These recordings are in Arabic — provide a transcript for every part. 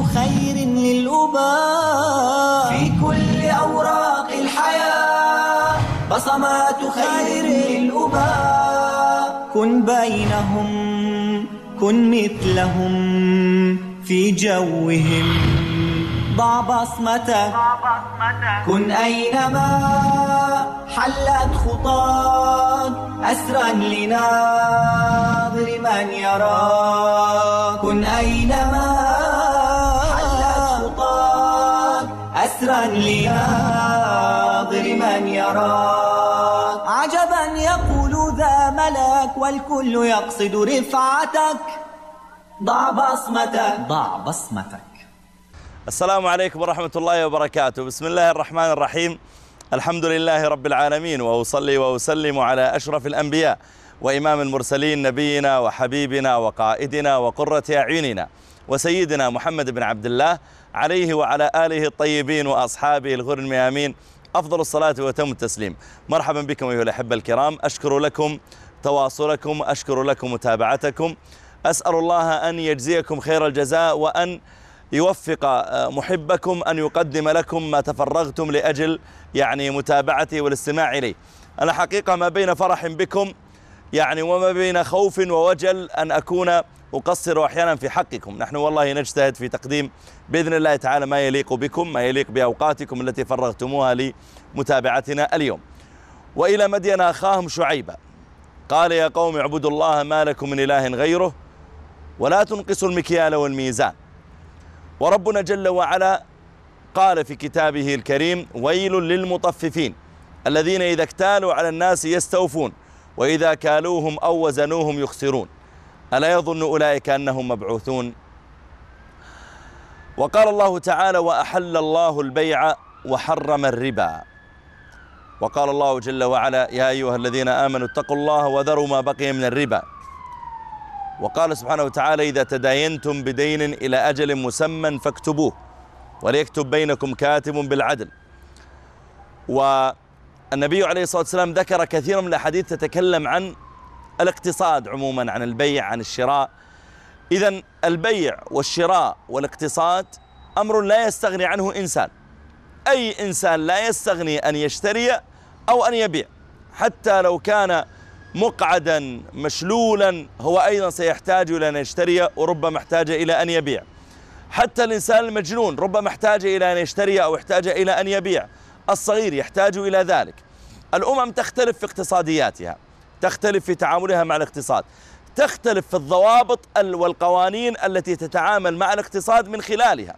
خير للأباء، في كل أوراق الحياة بصمات خير للأباء. كن بينهم، كن مثلهم في جوهم، ضع بصمتك. كن أينما حلت خطاك أسرا لناظر من يراك. كن أينما حلت خطاك أسرا لناظر من يراك. عجبا يقول ذا ملك والكل يقصد رفعتك، ضع بصمتك، ضع بصمتك. السلام عليكم ورحمة الله وبركاته. بسم الله الرحمن الرحيم. الحمد لله رب العالمين، وأصلي وأسلم على أشرف الأنبياء وإمام المرسلين، نبينا وحبيبنا وقائدنا وقرة أعيننا وسيدنا محمد بن عبد الله، عليه وعلى آله الطيبين وأصحابه الغر الميامين أفضل الصلاة وتم التسليم. مرحبا بكم أيها الأحبة الكرام، أشكر لكم تواصلكم، أشكر لكم متابعتكم، أسأل الله أن يجزيكم خير الجزاء، وأن يوفق محبكم أن يقدم لكم ما تفرغتم لأجل متابعتي والاستماع إليه. أنا حقيقة ما بين فرح بكم وما بين خوف ووجل أن أكون أقصر أحيانا في حقكم. نحن والله نجتهد في تقديم بإذن الله تعالى ما يليق بكم، ما يليق بأوقاتكم التي فرغتموها لمتابعتنا اليوم. وإلى مدين أخاهم شعيبا قال يا قوم اعبدوا الله ما لكم من إله غيره ولا تنقصوا المكيال والميزان. وربنا جل وعلا قال في كتابه الكريم ويل للمطففين الذين إذا اكتالوا على الناس يستوفون وإذا كالوهم أو وزنوهم يخسرون ألا يظن أولئك أنهم مبعوثون. وقال الله تعالى وأحل الله البيع وحرم الربا. وقال الله جل وعلا يا أيها الذين آمنوا اتقوا الله وذروا ما بقي من الربا. وقال سبحانه وتعالى إذا تداينتم بدين إلى أجل مسمى فاكتبوه وليكتب بينكم كاتب بالعدل. والنبي عليه الصلاة والسلام ذكر كثيرا من الأحاديث تتكلم عن الاقتصاد عموما، عن البيع، عن الشراء. إذن البيع والشراء والاقتصاد أمر لا يستغني عنه إنسان. أي إنسان لا يستغني أن يشتري أو أن يبيع، حتى لو كان مقعدا مشلولا هو أيضا سيحتاج إلى أن يشتري وربما احتاج إلى أن يبيع. حتى الإنسان المجنون ربما احتاج إلى أن يشتري أو احتاج إلى أن يبيع. الصغير يحتاج إلى ذلك. الأمم تختلف في اقتصادياتها، تختلف في تعاملها مع الاقتصاد، تختلف في الضوابط والقوانين التي تتعامل مع الاقتصاد من خلالها.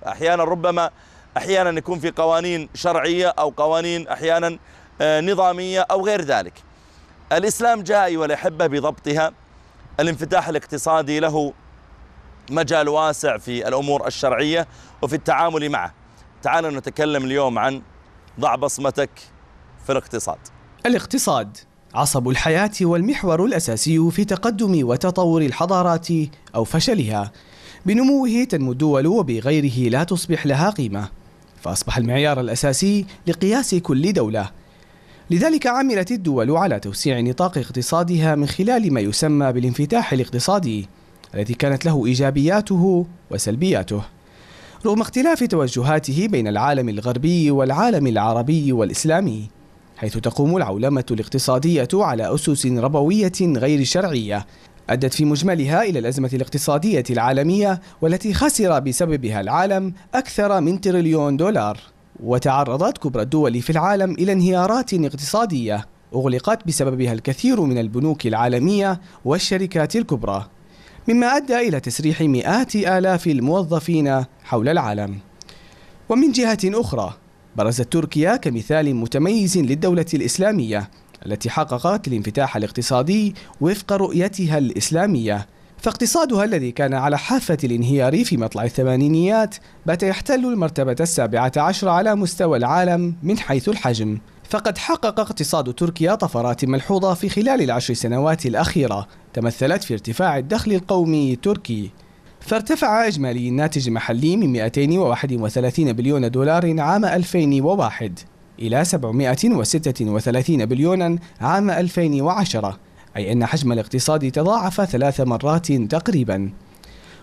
أحيانا يكون في قوانين شرعية أو قوانين أحيانا نظامية أو غير ذلك. الإسلام جاء والأحبة بضبطها. الانفتاح الاقتصادي له مجال واسع في الأمور الشرعية وفي التعامل معه. تعالوا نتكلم اليوم عن ضع بصمتك في الاقتصاد. الاقتصاد عصب الحياة والمحور الأساسي في تقدم وتطور الحضارات أو فشلها. بنموه تنمو الدول وبغيره لا تصبح لها قيمة، فأصبح المعيار الأساسي لقياس كل دولة. لذلك عملت الدول على توسيع نطاق اقتصادها من خلال ما يسمى بالانفتاح الاقتصادي الذي كانت له إيجابياته وسلبياته. رغم اختلاف توجهاته بين العالم الغربي والعالم العربي والإسلامي، حيث تقوم العولمة الاقتصادية على أسس ربوية غير شرعية أدت في مجملها إلى الأزمة الاقتصادية العالمية والتي خسر بسببها العالم أكثر من $1 تريليون. وتعرضت كبرى الدول في العالم إلى انهيارات اقتصادية أغلقت بسببها الكثير من البنوك العالمية والشركات الكبرى، مما أدى إلى تسريح مئات آلاف الموظفين حول العالم. ومن جهة أخرى برزت تركيا كمثال متميز للدولة الإسلامية التي حققت الانفتاح الاقتصادي وفق رؤيتها الإسلامية، فاقتصادها الذي كان على حافة الانهيار في مطلع الثمانينيات بات يحتل المرتبة 17 على مستوى العالم من حيث الحجم. فقد حقق اقتصاد تركيا طفرات ملحوظة في خلال ال10 سنوات الأخيرة تمثلت في ارتفاع الدخل القومي التركي، فارتفع إجمالي الناتج المحلي من $231 بليون عام 2001 إلى 736 بليون عام 2010، أي أن حجم الاقتصاد تضاعف 3 مرات تقريبا.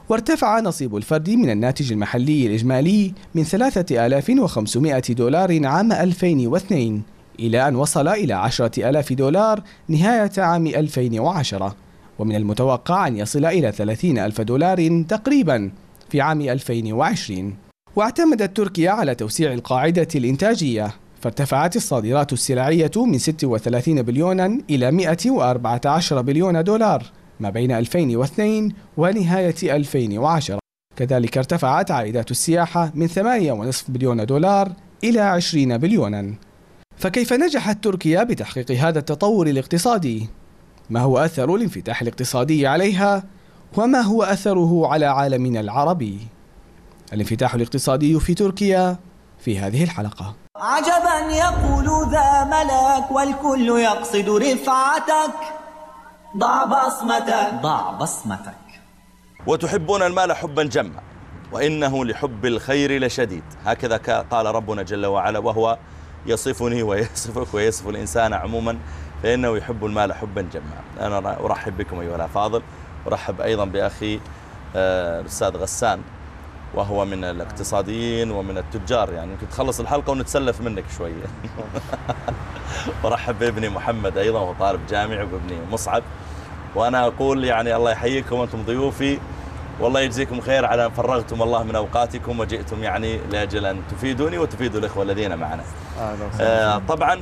وارتفع نصيب الفرد من الناتج المحلي الإجمالي من 3500 دولار عام 2002 إلى أن وصل إلى 10,000 دولار نهاية عام 2010، ومن المتوقع أن يصل إلى 30,000 دولار تقريبا في عام 2020. واعتمدت تركيا على توسيع القاعدة الإنتاجية، فارتفعت الصادرات السلعية من 36 بليونا إلى 114 بليون دولار ما بين 2002 ونهاية 2010. كذلك ارتفعت عائدات السياحة من 8.5 بليون دولار إلى 20 بليونا. فكيف نجحت تركيا بتحقيق هذا التطور الاقتصادي؟ ما هو أثر الانفتاح الاقتصادي عليها؟ وما هو أثره على عالمنا العربي؟ الانفتاح الاقتصادي في تركيا في هذه الحلقة. عجبا يقول ذا ملك والكل يقصد رفعتك، ضع بصمتك. وتحبون المال حبا جما وإنه لحب الخير لشديد، هكذا قال ربنا جل وعلا، وهو يصفني ويصفك ويصف الإنسان عموما، فإنه يحب المال حبا جما. أنا أرحب بكم أيها الأفاضل، أرحب أيضا بأخي الأستاذ غسان، وهو من الاقتصاديين ومن التجار، يعني يمكن تخلص الحلقة ونتسلف منك شوية. ورحب بابني محمد أيضا، وهو طالب جامعي، وبابني مصعب. وأنا أقول يعني الله يحييكم وأنتم ضيوفي، والله يجزيكم خير على أن فرغتم الله من أوقاتكم وجئتم يعني لأجل أن تفيدوني وتفيدوا الإخوة الذين معنا. طبعا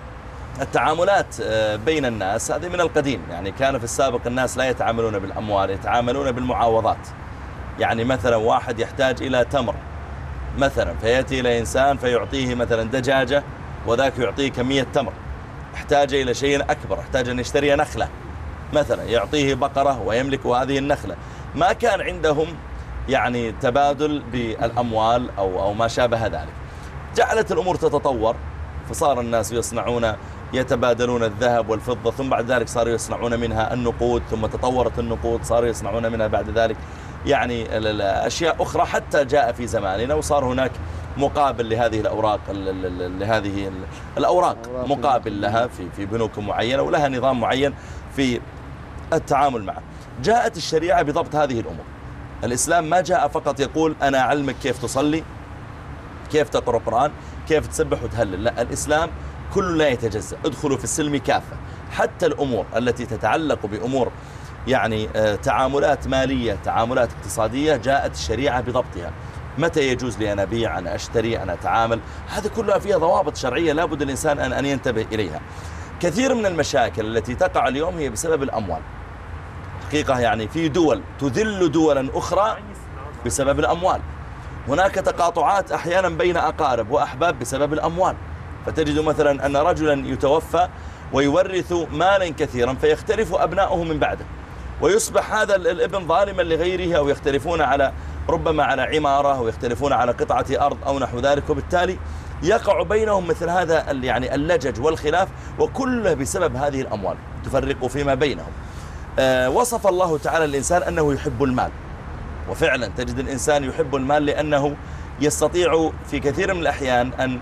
التعاملات بين الناس هذه من القديم، يعني كان في السابق الناس لا يتعاملون بالأموال، يتعاملون بالمعاوضات. يعني مثلا واحد يحتاج إلى تمر مثلا، فيأتي إلى إنسان فيعطيه مثلا دجاجة وذاك يعطيه كمية تمر. احتاج إلى شيء أكبر، احتاج أن يشتري نخلة مثلا، يعطيه بقرة ويملك هذه النخلة. ما كان عندهم يعني تبادل بالأموال أو ما شابه ذلك. جعلت الأمور تتطور، فصار الناس يتبادلون الذهب والفضة، ثم بعد ذلك صاروا يصنعون منها النقود، ثم تطورت النقود صاروا يصنعون منها بعد ذلك يعني أشياء أخرى، حتى جاء في زماننا وصار هناك مقابل لهذه الأوراق، لهذه الأوراق مقابل لها في بنوك معينة ولها نظام معين في التعامل معه. جاءت الشريعة بضبط هذه الأمور. الإسلام ما جاء فقط يقول أنا أعلمك كيف تصلي، كيف تقرأ القرآن، كيف تسبح وتهلل. لا، الإسلام كل لا يتجزأ. ادخلوا في السلم كافة. حتى الأمور التي تتعلق بأمور يعني تعاملات مالية، تعاملات اقتصادية، جاءت الشريعة بضبطها. متى يجوز لي أن أبيع، أن أشتري، أن أتعامل، هذه كلها فيها ضوابط شرعية لابد الإنسان أن ينتبه إليها. كثير من المشاكل التي تقع اليوم هي بسبب الأموال حقيقة. يعني في دول تذل دولا أخرى بسبب الأموال. هناك تقاطعات أحيانا بين أقارب وأحباب بسبب الأموال. فتجد مثلا أن رجلا يتوفى ويورث مالا كثيرا فيختلف أبناؤه من بعده، ويصبح هذا الابن ظالما لغيره، أو يختلفون ربما على عمارة، أو يختلفون على قطعة أرض أو نحو ذلك، وبالتالي يقع بينهم مثل هذا يعني اللجج والخلاف، وكله بسبب هذه الأموال تفرق فيما بينهم. وصف الله تعالى الإنسان أنه يحب المال، وفعلا تجد الإنسان يحب المال لأنه يستطيع في كثير من الأحيان أن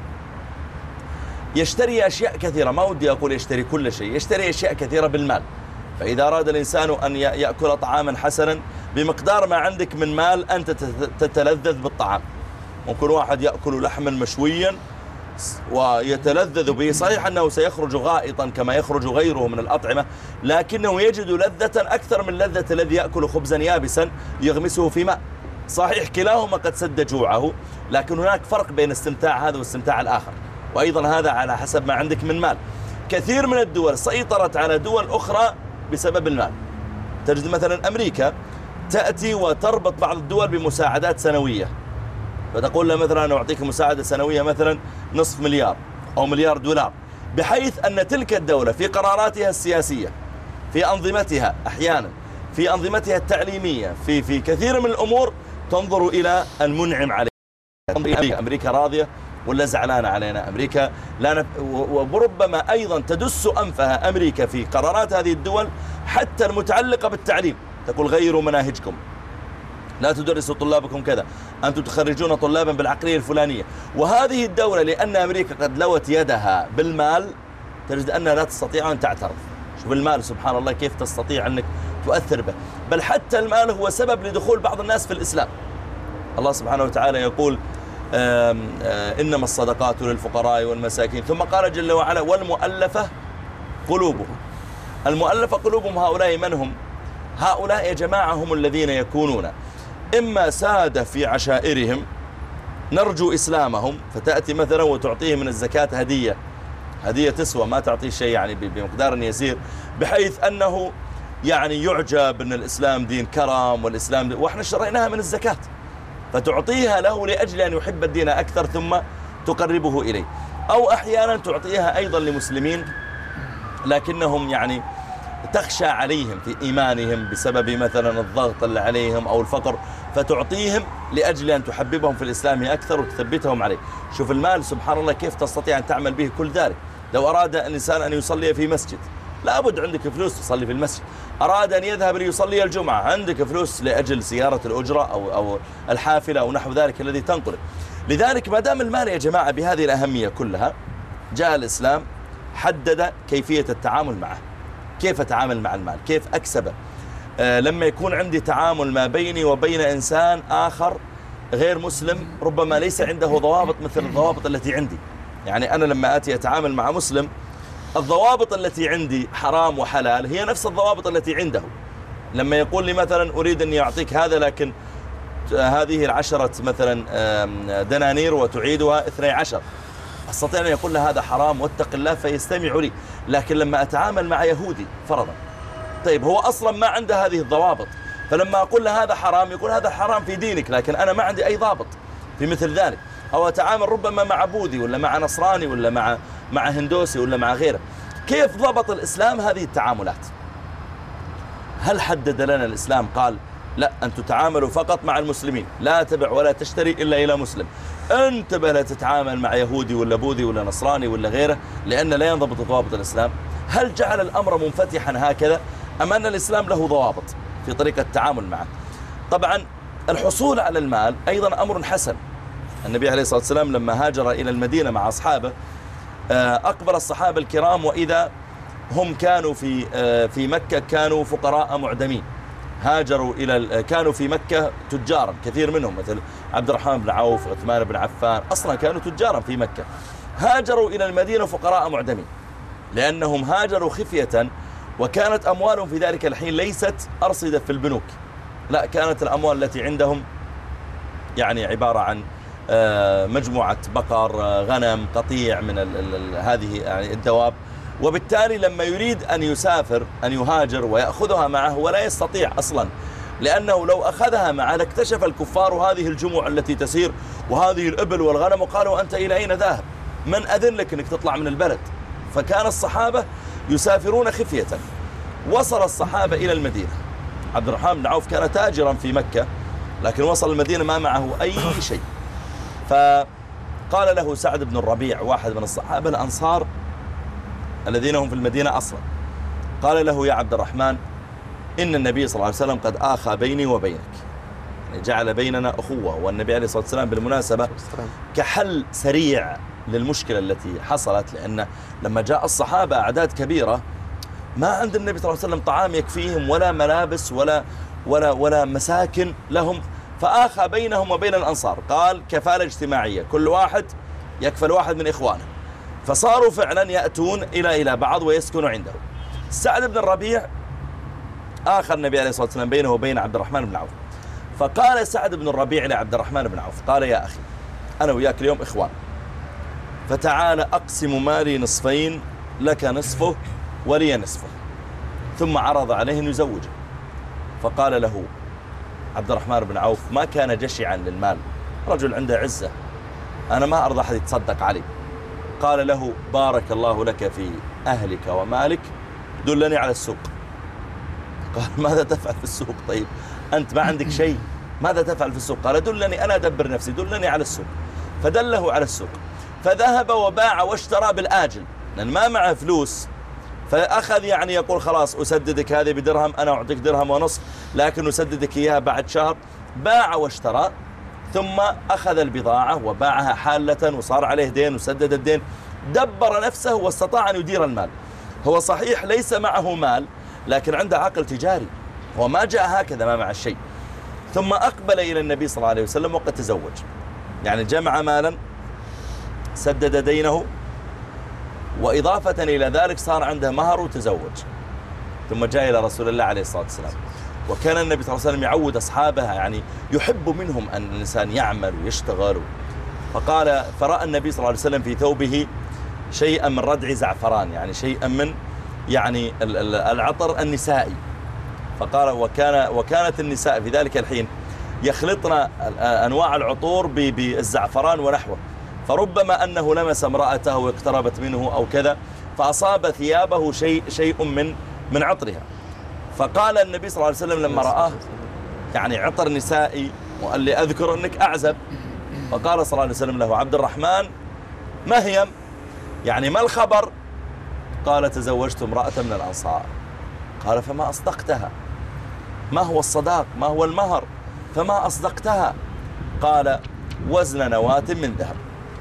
يشتري أشياء كثيرة. ما ودي أقول يشتري كل شيء، يشتري أشياء كثيرة بالمال. فإذا أراد الإنسان أن يأكل طعاما حسنا بمقدار ما عندك من مال أنت تتلذذ بالطعام. ممكن واحد يأكل لحما مشويا ويتلذذ به، صحيح أنه سيخرج غائطا كما يخرج غيره من الأطعمة، لكنه يجد لذة أكثر من لذة الذي يأكل خبزا يابسا يغمسه في ماء. صحيح كلاهما قد سد جوعه، لكن هناك فرق بين استمتاع هذا واستمتاع الآخر، وأيضا هذا على حسب ما عندك من مال. كثير من الدول سيطرت على دول أخرى بسبب المال. تجد مثلا أمريكا تأتي وتربط بعض الدول بمساعدات سنوية، فتقول له مثلا أنا أعطيك مساعدة سنوية مثلا $500 مليار أو $1 مليار، بحيث أن تلك الدولة في قراراتها السياسية، في أنظمتها أحيانا، في أنظمتها التعليمية، في كثير من الأمور تنظر إلى المنعم عليه. أمريكا راضية ولا زعلانة علينا؟ أمريكا لا وربما أيضا تدس أنفها أمريكا في قرارات هذه الدول حتى المتعلقة بالتعليم. تقول غيروا مناهجكم، لا تدرسوا طلابكم كذا، أنتم تخرجون طلابا بالعقلية الفلانية. وهذه الدولة لأن أمريكا قد لوت يدها بالمال تجد أنها لا تستطيع أن تعترف. شوف المال سبحان الله كيف تستطيع أنك تؤثر به. بل حتى المال هو سبب لدخول بعض الناس في الإسلام. الله سبحانه وتعالى يقول إنما الصدقات للفقراء والمساكين، ثم قال جل وعلا والمؤلفة قلوبهم. المؤلفة قلوبهم هؤلاء من هم؟ هؤلاء يا جماعة هم الذين يكونون إما سادة في عشائرهم نرجو إسلامهم، فتأتي مثلا وتعطيه من الزكاة هدية تسوى، ما تعطيه شيء يعني بمقدار يسير، بحيث أنه يعني يعجب أن الإسلام دين كرم والإسلام وإحنا شرعناها من الزكاة، فتعطيها له لأجل أن يحب الدين أكثر ثم تقربه إليه. أو أحيانا تعطيها أيضا لمسلمين لكنهم يعني تخشى عليهم في إيمانهم بسبب مثلا الضغط اللي عليهم أو الفقر، فتعطيهم لأجل أن تحببهم في الإسلام أكثر وتثبتهم عليه. شوف المال سبحان الله كيف تستطيع أن تعمل به كل ذلك. لو أراد الإنسان أن يصلي في مسجد لابد عندك فلوس تصلي في المسجد، أراد أن يذهب ليصلي الجمعة عندك فلوس لأجل سيارة الأجرة أو الحافلة أو نحو ذلك الذي تنقله. لذلك ما دام المال يا جماعة بهذه الأهمية كلها، جاء الإسلام حدد كيفية التعامل معه، كيف أتعامل مع المال، كيف أكسبه. لما يكون عندي تعامل ما بيني وبين إنسان آخر غير مسلم ربما ليس عنده ضوابط مثل الضوابط التي عندي. يعني أنا لما آتي أتعامل مع مسلم الضوابط التي عندي حرام وحلال هي نفس الضوابط التي عنده. لما يقول لي مثلا أريد أن يعطيك هذا لكن هذه 10 مثلا دنانير وتعيدها 12، أستطيع أن يقول له هذا حرام واتق الله فيستمع لي. لكن لما أتعامل مع يهودي فرضا، طيب هو أصلا ما عنده هذه الضوابط، فلما أقول له هذا حرام يقول هذا حرام في دينك، لكن أنا ما عندي أي ضابط في مثل ذلك. أو أتعامل ربما مع بوذي ولا مع نصراني ولا مع هندوسي ولا مع غيره. كيف ضبط الإسلام هذه التعاملات؟ هل حدد لنا الإسلام قال لا أن تتعاملوا فقط مع المسلمين، لا تبع ولا تشتري إلا إلى مسلم، انتبه لا تتعامل مع يهودي ولا بوذي ولا نصراني ولا غيره لأن لا ينضبط ضوابط الإسلام؟ هل جعل الأمر منفتحا هكذا أم أن الإسلام له ضوابط في طريقة التعامل معه؟ طبعا الحصول على المال أيضا أمر حسن. النبي عليه الصلاة والسلام لما هاجر إلى المدينة مع أصحابه أقبل الصحابة الكرام وإذا هم كانوا في مكة كانوا فقراء معدمين، هاجروا كانوا في مكة تجارا كثير منهم مثل عبد الرحمن بن عوف وعثمان بن عفان أصلا كانوا تجارا في مكة، هاجروا إلى المدينة فقراء معدمين لأنهم هاجروا خفية، وكانت أموالهم في ذلك الحين ليست أرصدة في البنوك، لا كانت الأموال التي عندهم يعني عبارة عن مجموعة بقر غنم قطيع من هذه يعني الدواب. وبالتالي لما يريد أن يسافر أن يهاجر ويأخذها معه ولا يستطيع أصلا، لأنه لو أخذها معه لاكتشف الكفار هذه الجموع التي تسير وهذه الإبل والغنم وقالوا أنت إلى أين ذاهب؟ من أذن لك أنك تطلع من البلد؟ فكان الصحابة يسافرون خفية. وصل الصحابة إلى المدينة، عبد الرحمن بن عوف كان تاجرا في مكة لكن وصل المدينة ما معه أي شيء، فقال له سعد بن الربيع واحد من الصحابة الأنصار الذين هم في المدينة أصلا، قال له يا عبد الرحمن إن النبي صلى الله عليه وسلم قد آخى بيني وبينك، يعني جعل بيننا أخوة. والنبي عليه الصلاة والسلام بالمناسبة كحل سريع للمشكلة التي حصلت، لأن لما جاء الصحابة أعداد كبيرة ما عند النبي صلى الله عليه وسلم طعام يكفيهم ولا ملابس ولا مساكن لهم، فآخى بينهم وبين الأنصار، قال كفالة اجتماعية كل واحد يكفل واحد من إخوانه، فصاروا فعلا يأتون إلى بعض ويسكنوا عنده. سعد بن الربيع آخى النبي عليه الصلاة والسلام بينه وبين عبد الرحمن بن عوف، فقال سعد بن الربيع لعبد الرحمن بن عوف قال يا أخي أنا وياك اليوم إخوان، فتعال أقسم مالي نصفين، لك نصفه ولي نصفه. ثم عرض عليه أن يزوجه، فقال له عبد الرحمن بن عوف ما كان جشعا للمال، رجل عنده عزة، أنا ما أرضى أحد يتصدق علي. قال له بارك الله لك في أهلك ومالك، دلني على السوق. قال ماذا تفعل في السوق؟ طيب أنت ما عندك شيء، ماذا تفعل في السوق؟ قال دلني أنا أدبر نفسي، دلني على السوق. فدله على السوق، فذهب وباع واشترى بالآجل لأن ما معه فلوس، فأخذ يعني يقول خلاص أسددك هذه بدرهم، أنا أعطيك درهم ونصف لكن أسددك إياها بعد شهر. باع واشترى ثم أخذ البضاعة وباعها حالة وصار عليه دين وسدد الدين، دبر نفسه واستطاع أن يدير المال. هو صحيح ليس معه مال لكن عنده عقل تجاري، وما جاء هكذا ما مع الشيء. ثم أقبل إلى النبي صلى الله عليه وسلم وقد تزوج، يعني جمع مالا، سدد دينه، وإضافة إلى ذلك صار عنده مهر وتزوج. ثم جاء إلى رسول الله عليه الصلاة والسلام. وكان النبي صلى الله عليه وسلم يعود أصحابه، يعني يحب منهم أن الإنسان يعمل ويشتغل. فرأى النبي صلى الله عليه وسلم في ثوبه شيئا من ردع زعفران، يعني شيئا من يعني العطر النسائي. فقال وكانت النساء في ذلك الحين يخلطن أنواع العطور بالزعفران ونحوه، فربما أنه لمس امرأته واقتربت منه أو كذا فأصاب ثيابه شيء من عطرها. فقال النبي صلى الله عليه وسلم لما رآه يعني عطر نسائي وقال لي أذكر أنك أعزب، فقال صلى الله عليه وسلم له: عبد الرحمن ما هي؟ يعني ما الخبر؟ قال: تزوجت امرأة من الأنصار. قال: فما أصدقتها؟ ما هو الصداق؟ ما هو المهر؟ فما أصدقتها؟ قال: وزن نواة من ذهب.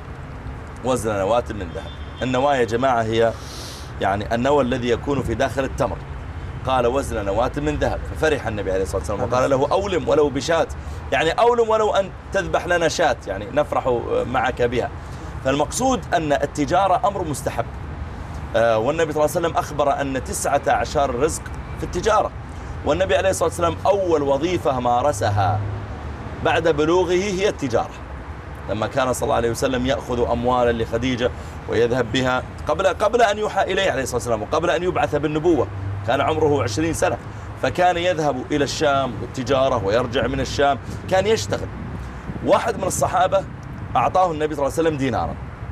وزن نواة من ذهب. النواة يا جماعة هي يعني النوى الذي يكون في داخل التمر. قال: وزن نواة من ذهب. ففرح النبي عليه الصلاة والسلام وقال له: أولم ولو بشاة، يعني أولم ولو أن تذبح لنا شاة، يعني نفرح معك بها. فالمقصود أن التجارة أمر مستحب، والنبي صلى الله عليه وسلم أخبر أن 19 رزق في التجارة. والنبي عليه الصلاة والسلام أول وظيفة مارسها بعد بلوغه هي التجارة، لما كان صلى الله عليه وسلم يأخذ أموالا لخديجة ويذهب بها قبل أن يوحى إليه عليه الصلاة والسلام، وقبل أن يبعث بالنبوة كان عمره 20 سنة، فكان يذهب إلى الشام بالتجارة ويرجع من الشام، كان يشتغل. واحد من الصحابة أعطاه النبي صلى الله عليه وسلم دينارا،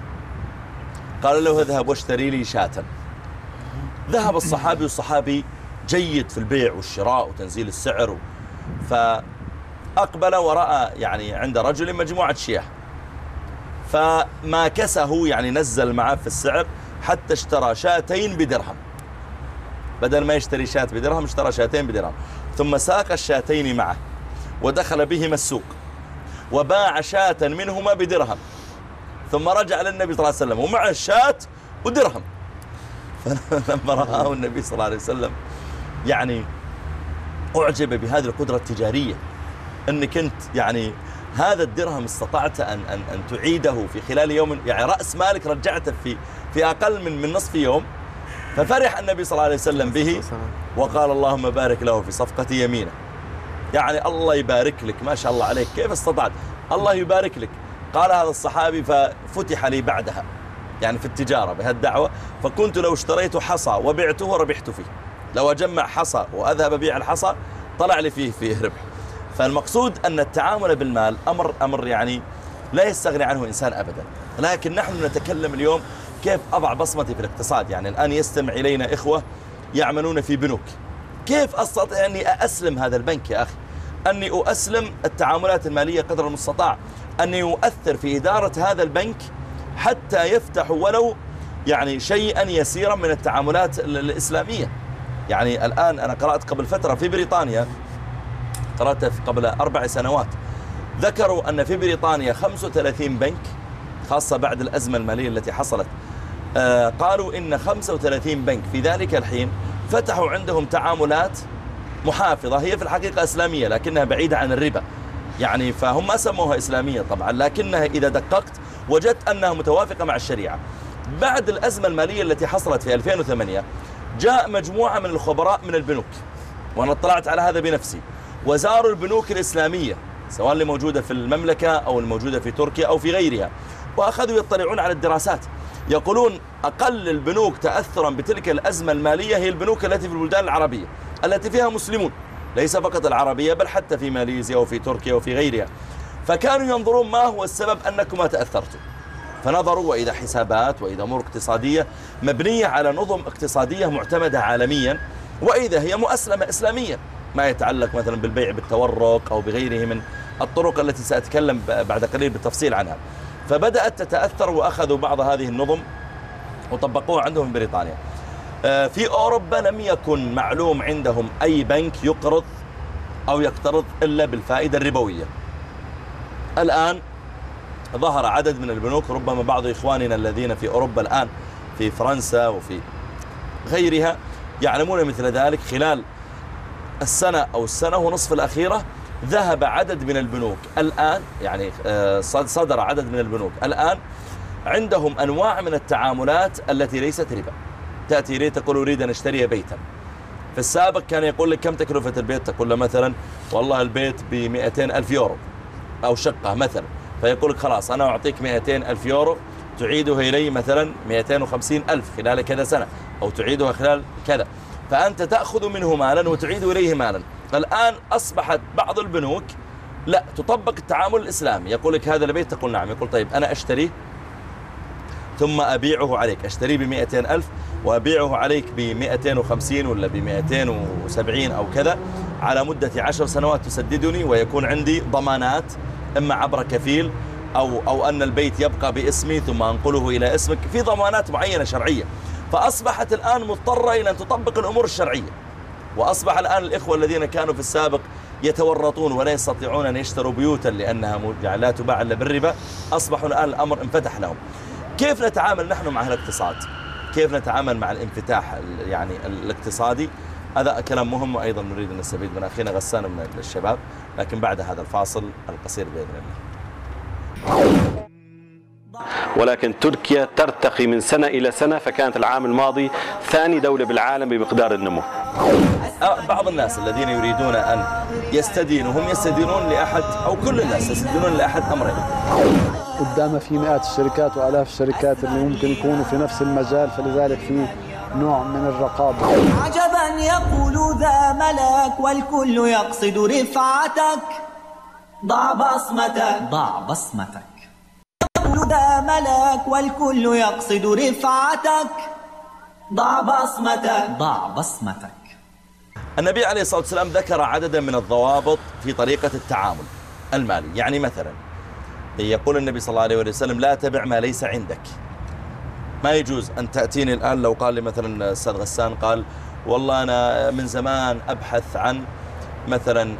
قال له: اذهب واشتري لي شاة. ذهب الصحابي، والصحابي جيد في البيع والشراء وتنزيل السعر، فأقبل ورأى يعني عند رجل مجموعة شياه، فما كسه يعني نزل معه في السعر حتى اشترى شاتين بدرهم، بدل ما يشتري شاة بدرهم اشترى شاتين بدرهم. ثم ساق الشاتين معه ودخل بهما السوق وباع شاة منهما بدرهم، ثم رجع للنبي صلى الله عليه وسلم ومعه الشاة ودرهم. فلما رآه النبي صلى الله عليه وسلم يعني أعجب بهذه القدرة التجارية، أنك أنت يعني هذا الدرهم استطعت أن تعيده في خلال يوم، يعني رأس مالك رجعته في أقل من نصف يوم. ففرح النبي صلى الله عليه وسلم به وقال: اللهم بارك له في صفقة يمينه، يعني الله يبارك لك، ما شاء الله عليك، كيف استطعت؟ الله يبارك لك. قال هذا الصحابي: ففتح لي بعدها يعني في التجارة بهالدعوة، فكنت لو اشتريت حصى وبعته ربحت فيه، لو أجمع حصى وأذهب أبيع الحصى طلع لي فيه ربح. فالمقصود أن التعامل بالمال أمر يعني لا يستغني عنه إنسان أبدا. لكن نحن نتكلم اليوم كيف أضع بصمتي في الاقتصاد. يعني الآن يستمع إلينا إخوة يعملون في بنوك، كيف أستطيع أني أسلم هذا البنك يا أخي، أني أسلم التعاملات المالية قدر المستطاع، أني أؤثر في إدارة هذا البنك حتى يفتح ولو يعني شيئا يسيرا من التعاملات الإسلامية. يعني الآن أنا قرأت قبل فترة في بريطانيا، قرأت قبل 4 سنوات، ذكروا أن في بريطانيا 35 بنك، خاصة بعد الأزمة المالية التي حصلت، قالوا إن 35 بنك في ذلك الحين فتحوا عندهم تعاملات محافظة، هي في الحقيقة إسلامية لكنها بعيدة عن الربا، يعني فهم ما سموها إسلامية طبعا، لكنها إذا دققت وجدت أنها متوافقة مع الشريعة. بعد الأزمة المالية التي حصلت في 2008 جاء مجموعة من الخبراء من البنوك، وأنا اطلعت على هذا بنفسي، وزاروا البنوك الإسلامية سواء اللي موجودة في المملكة أو الموجودة في تركيا أو في غيرها، وأخذوا يطلعون على الدراسات، يقولون أقل البنوك تأثرا بتلك الأزمة المالية هي البنوك التي في البلدان العربية التي فيها مسلمون، ليس فقط العربية بل حتى في ماليزيا وفي تركيا وفي غيرها. فكانوا ينظرون ما هو السبب أنكم تأثرتم، فنظروا وإذا حسابات وإذا أمور اقتصادية مبنية على نظم اقتصادية معتمدة عالميا، وإذا هي مؤسلمة إسلاميا، ما يتعلق مثلا بالبيع بالتورق أو بغيره من الطرق التي سأتكلم بعد قليل بالتفصيل عنها. فبدأت تتأثر وأخذوا بعض هذه النظم وطبقوها عندهم في بريطانيا. في أوروبا لم يكن معلوم عندهم أي بنك يقرض أو يقترض إلا بالفائدة الربوية. الآن ظهر عدد من البنوك، ربما بعض إخواننا الذين في أوروبا الآن في فرنسا وفي غيرها يعلمون مثل ذلك، خلال السنة أو السنة ونصف الأخيرة ذهب عدد من البنوك الآن، يعني صدر عدد من البنوك الآن عندهم أنواع من التعاملات التي ليست ربا. تأتي إليه تقول أريد أن أشتري بيتا. في السابق كان يقول لك كم تكلفة البيت، تقول له مثلا والله البيت ب200 ألف يورو أو شقة مثلا، فيقول لك خلاص أنا أعطيك 200 ألف يورو تعيدها إلي مثلا 250 ألف خلال كذا سنة، أو تعيدها خلال كذا، فأنت تأخذ منه مالا وتعيد إليه مالا. الآن أصبحت بعض البنوك لا تطبق التعامل الإسلامي، يقول لك هذا البيت، تقول نعم، يقول طيب أنا أشتريه ثم أبيعه عليك، أشتريه ب200 ألف وأبيعه عليك ب250 ولا ب270 أو كذا على مدة 10 سنوات تسددني، ويكون عندي ضمانات إما عبر كفيل أو أن البيت يبقى باسمي ثم أنقله إلى اسمك، في ضمانات معينة شرعية. فأصبحت الآن مضطرة إلى أن تطبق الأمور الشرعية. وأصبح الآن الإخوة الذين كانوا في السابق يتورطون ولا يستطيعون أن يشتروا بيوتا لأنها لا تباع إلا بالربا، أصبحوا الآن الأمر انفتح لهم. كيف نتعامل نحن مع الاقتصاد؟ كيف نتعامل مع الانفتاح يعني الاقتصادي؟ هذا كلام مهم، وأيضا نريد أن نستفيد من أخينا غسان من الشباب، لكن بعد هذا الفاصل القصير بإذن الله. ولكن تركيا ترتقي من سنة إلى سنة، فكانت العام الماضي ثاني دولة بالعالم بمقدار النمو. بعض الناس الذين يريدون أن يستدينوا هم يستدينون لأحد، أو كل الناس يستدينون لأحد أمرين. قدامها في مئات الشركات وآلاف الشركات اللي ممكن يكونوا في نفس المجال، فلذلك في نوع من الرقابة. عجبا يقول ذا ملاك والكل يقصد رفعتك، ضع بصمتك، ضع بصمتك. يقول ذا ملاك والكل يقصد رفعتك، ضع بصمتك، ضع بصمتك. النبي عليه الصلاة والسلام ذكر عددا من الضوابط في طريقة التعامل المالي. يعني مثلا يقول النبي صلى الله عليه وسلم لا تبع ما ليس عندك. ما يجوز أن تأتيني الآن لو قال لي مثلا أستاذ غسان قال والله أنا من زمان أبحث عن مثلا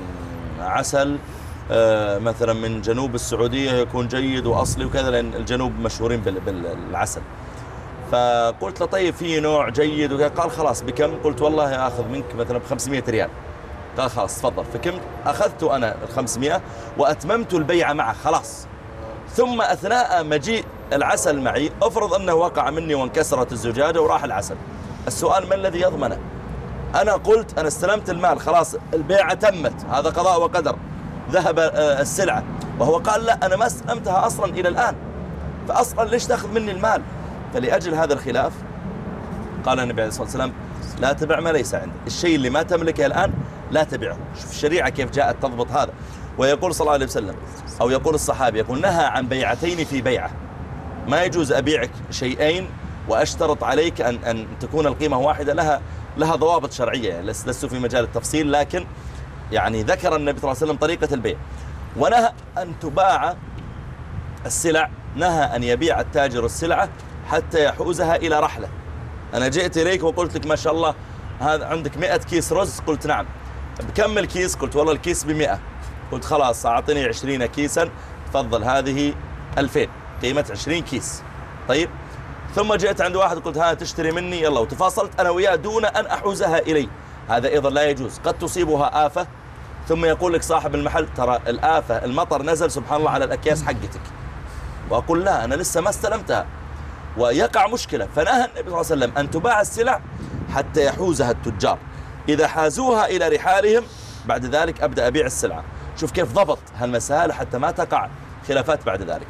عسل مثلا من جنوب السعودية يكون جيد وأصلي وكذا، لأن الجنوب مشهورين بالعسل. فقلت له طيب في نوع جيد وكذا، قال خلاص بكم؟ قلت والله أخذ منك مثلا ب500 ريال. قال خلاص تفضل. فكم أخذت أنا ال500 وأتممت البيع معه خلاص. ثم أثناء مجيء العسل معي أفرض أنه وقع مني وانكسرت الزجاجة وراح العسل، السؤال ما الذي يضمنه؟ أنا قلت أنا استلمت المال خلاص، البيعة تمت، هذا قضاء وقدر، ذهب السلعة، وهو قال لا أنا ما استلمتها أصلا إلى الآن، فأصلا ليش تأخذ مني المال؟ فلأجل هذا الخلاف قال النبي عليه الصلاة والسلام لا تبع ما ليس عندك، الشيء اللي ما تملكه الآن لا تبعه. شوف الشريعة كيف جاءت تضبط هذا. ويقول صلى الله عليه وسلم أو يقول الصحابي يقول نهى عن بيعتين في بيعة، ما يجوز أبيعك شيئين وأشترط عليك أن تكون القيمة واحدة، لها ضوابط شرعية، يعني لست في مجال التفصيل، لكن يعني ذكر النبي صلى الله عليه وسلم طريقة البيع. ونهى أن تباع السلع، نهى أن يبيع التاجر السلعة حتى يحوزها إلى رحلة. أنا جئت إليك وقلت لك ما شاء الله هذا عندك 100 كيس رز، قلت نعم، بكم الكيس؟ قلت والله الكيس ب100. قلت خلاص أعطني 20 كيسا، تفضل هذه 2000 قيمة 20 كيس. طيب ثم جئت عند واحد قلت ها تشتري مني يلا، وتفاصلت أنا وياه دون أن أحوزها إلي، هذا أيضا لا يجوز. قد تصيبها آفة ثم يقول لك صاحب المحل ترى الآفة المطر نزل سبحان الله على الأكياس حقتك، وأقول لا أنا لسه ما استلمتها، ويقع مشكلة. فنهى النبي صلى الله عليه وسلم أن تباع السلع حتى يحوزها التجار، إذا حازوها إلى رحالهم بعد ذلك أبدأ أبيع السلعة. شوف كيف ضبط هالمسائل حتى ما تقع خلافات بعد ذلك.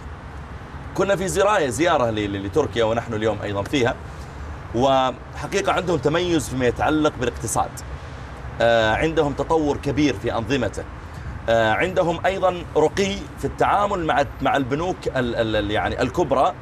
كنا في زيارة لتركيا ونحن اليوم أيضا فيها، وحقيقة عندهم تميز فيما يتعلق بالاقتصاد، عندهم تطور كبير في أنظمته، عندهم أيضا رقي في التعامل مع البنوك يعني الكبرى،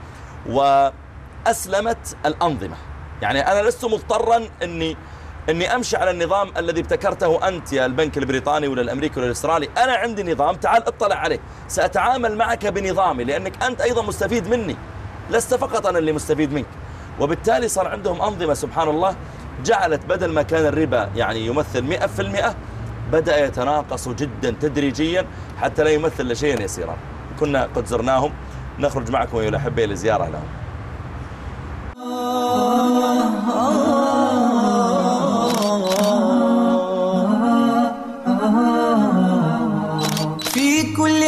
وأسلمت الأنظمة. يعني أنا لست مضطرا أني أمشي على النظام الذي ابتكرته أنت يا البنك البريطاني ولا الأمريكي ولا الإسرائيلي. أنا عندي نظام، تعال اطلع عليه، سأتعامل معك بنظامي، لأنك أنت أيضا مستفيد مني، لست فقط أنا اللي مستفيد منك. وبالتالي صار عندهم أنظمة سبحان الله جعلت بدل ما كان الربا يعني يمثل 100%، بدأ يتناقص جدا تدريجيا حتى لا يمثل لشيئا يسيرا. كنا قد زرناهم، نخرج معكم أيها الأحبة لزيارة لهم.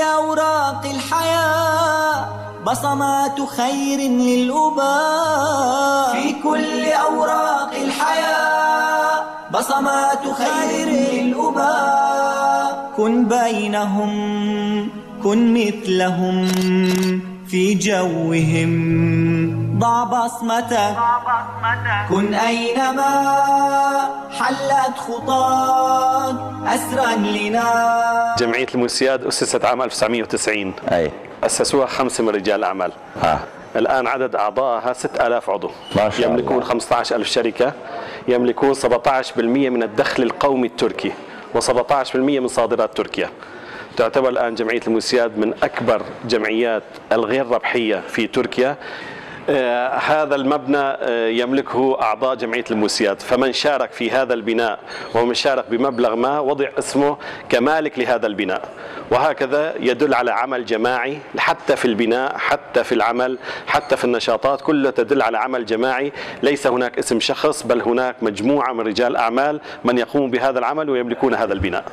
أوراق الحياة بصمات خير للأباء. في كل أوراق الحياة بصمات خير للأباء. كن بينهم كن مثلهم في جوهم، ضع بصمتك كن أينما حلت خطاك أسرا لنا. جمعية الموسياد أسست عام 1990. أسسوها 5 من رجال الأعمال. الآن عدد أعضائها 6000 عضو. يملكون 15000 شركة، يملكون 17% من الدخل القومي التركي و17% من صادرات تركيا. تعتبر الآن جمعية الموسياد من أكبر جمعيات الغير ربحية في تركيا. هذا المبنى يملكه أعضاء جمعية الموسياد، فمن شارك في هذا البناء ومن شارك بمبلغ ما وضع اسمه كمالك لهذا البناء. وهكذا يدل على عمل جماعي، حتى في البناء، حتى في العمل، حتى في النشاطات، كله تدل على عمل جماعي. ليس هناك اسم شخص، بل هناك مجموعة من رجال أعمال من يقوم بهذا العمل ويملكون هذا البناء.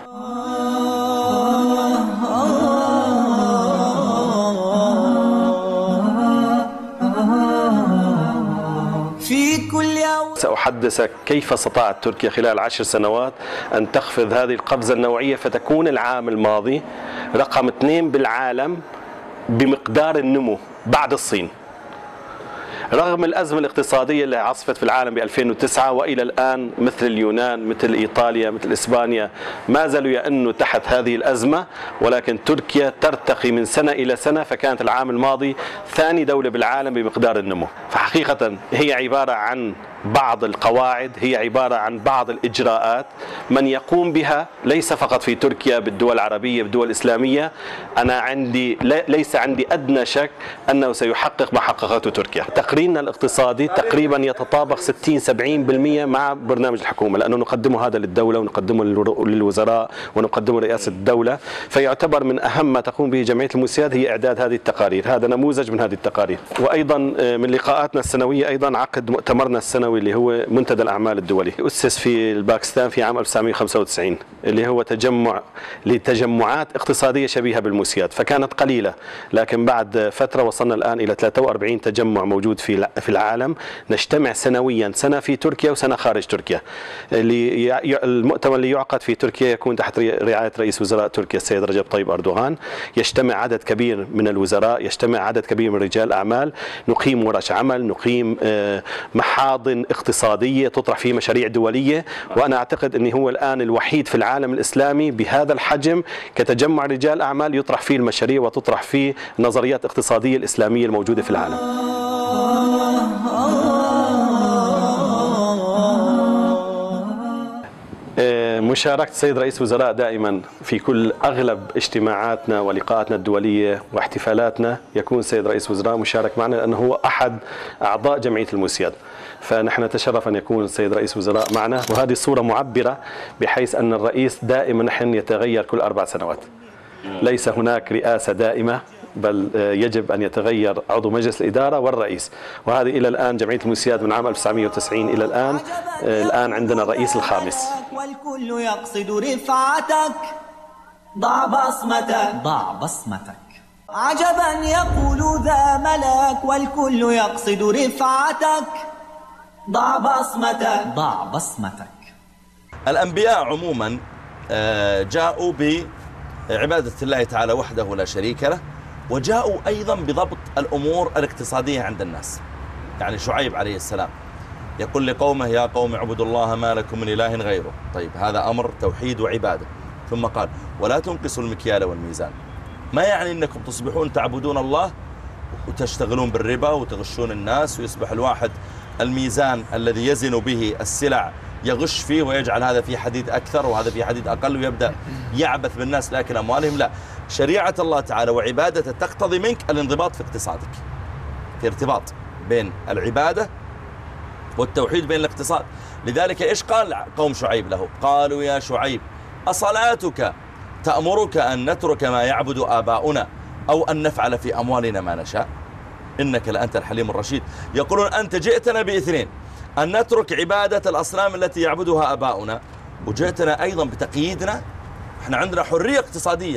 سأحدثك كيف استطاعت تركيا خلال 10 سنوات أن تخفض هذه القفزة النوعية، فتكون العام الماضي رقم 2 بالعالم بمقدار النمو بعد الصين، رغم الأزمة الاقتصادية اللي عصفت في العالم ب 2009 وإلى الآن. مثل اليونان، مثل إيطاليا، مثل إسبانيا ما زالوا يأنوا تحت هذه الأزمة، ولكن تركيا ترتقي من سنة إلى سنة، فكانت العام الماضي ثاني دولة بالعالم بمقدار النمو. فحقيقة هي عبارة عن بعض القواعد، هي عبارة عن بعض الإجراءات من يقوم بها ليس فقط في تركيا، بالدول العربية، بالدول الإسلامية. أنا ليس عندي أدنى شك أنه سيحقق ما حققته تركيا. تقريرنا الاقتصادي تقريبا يتطابق 60-70% مع برنامج الحكومة، لأنه نقدمه هذا للدولة ونقدمه للوزراء ونقدمه لرئاسة الدولة. فيعتبر من أهم ما تقوم به جمعية الموسياد هي إعداد هذه التقارير. هذا نموذج من هذه التقارير. وأيضا من لقاءاتنا السنوية أيضا عقد مؤتمرنا السنوي اللي هو منتدى الأعمال الدولي، أسس في الباكستان في عام 1995، اللي هو تجمع لتجمعات اقتصادية شبيهة بالموسياد، فكانت قليلة، لكن بعد فترة وصلنا الآن إلى 43 تجمع موجود في العالم. نجتمع سنويا، سنة في تركيا وسنة خارج تركيا. المؤتمر اللي يعقد في تركيا يكون تحت رعاية رئيس وزراء تركيا السيد رجب طيب أردوغان. يجتمع عدد كبير من الوزراء، يجتمع عدد كبير من رجال الأعمال، نقيم ورش عمل، نقيم محاضن اقتصادية تطرح فيه مشاريع دولية. وأنا أعتقد أنه هو الآن الوحيد في العالم الإسلامي بهذا الحجم كتجمع رجال أعمال يطرح فيه المشاريع وتطرح فيه النظريات الاقتصادية الإسلامية الموجودة في العالم. مشاركة السيد رئيس وزراء دائما في كل أغلب اجتماعاتنا ولقاءاتنا الدولية واحتفالاتنا يكون السيد رئيس وزراء مشارك معنا، لأنه هو أحد أعضاء جمعية الموسياد. فنحن نتشرف أن يكون السيد رئيس وزراء معنا، وهذه الصورة معبرة بحيث أن الرئيس دائما نحن يتغير كل 4 سنوات. ليس هناك رئاسة دائمة، بل يجب أن يتغير عضو مجلس الإدارة والرئيس. وهذه إلى الآن جمعية الموسياد من عام 1990 إلى الآن عندنا الرئيس الخامس. والكل يقصد رفعتك، ضع بصمتك ضع بصمتك. عجبا يقول ذا ملك، والكل يقصد رفعتك، ضع بصمتك ضع بصمتك. الأنبياء عموما جاءوا بعبادة الله تعالى وحده لا شريك له، وجاءوا أيضا بضبط الأمور الاقتصادية عند الناس. يعني شعيب عليه السلام يقول لقومه: يا قوم اعبدوا الله ما لكم من إله غيره. طيب، هذا أمر توحيد وعبادة. ثم قال: ولا تنقصوا المكيال والميزان. ما يعني أنكم تصبحون تعبدون الله وتشتغلون بالربا وتغشون الناس، ويصبح الواحد الميزان الذي يزن به السلع يغش فيه ويجعل هذا في حديد أكثر وهذا في حديد أقل، ويبدأ يعبث بالناس لكن أموالهم. لا، شريعة الله تعالى وعبادته تقتضي منك الانضباط في اقتصادك، في ارتباط بين العبادة والتوحيد بين الاقتصاد. لذلك إيش قال قوم شعيب له؟ قالوا: يا شعيب أصلاتك تأمرك أن نترك ما يعبد آباؤنا أو أن نفعل في أموالنا ما نشاء؟ إنك لأنت الحليم الرشيد. يقولون: أنت جئتنا باثنين، أن نترك عبادة الأصنام التي يعبدها آباؤنا، وجئتنا أيضا بتقييدنا. احنا عندنا حرية اقتصادية،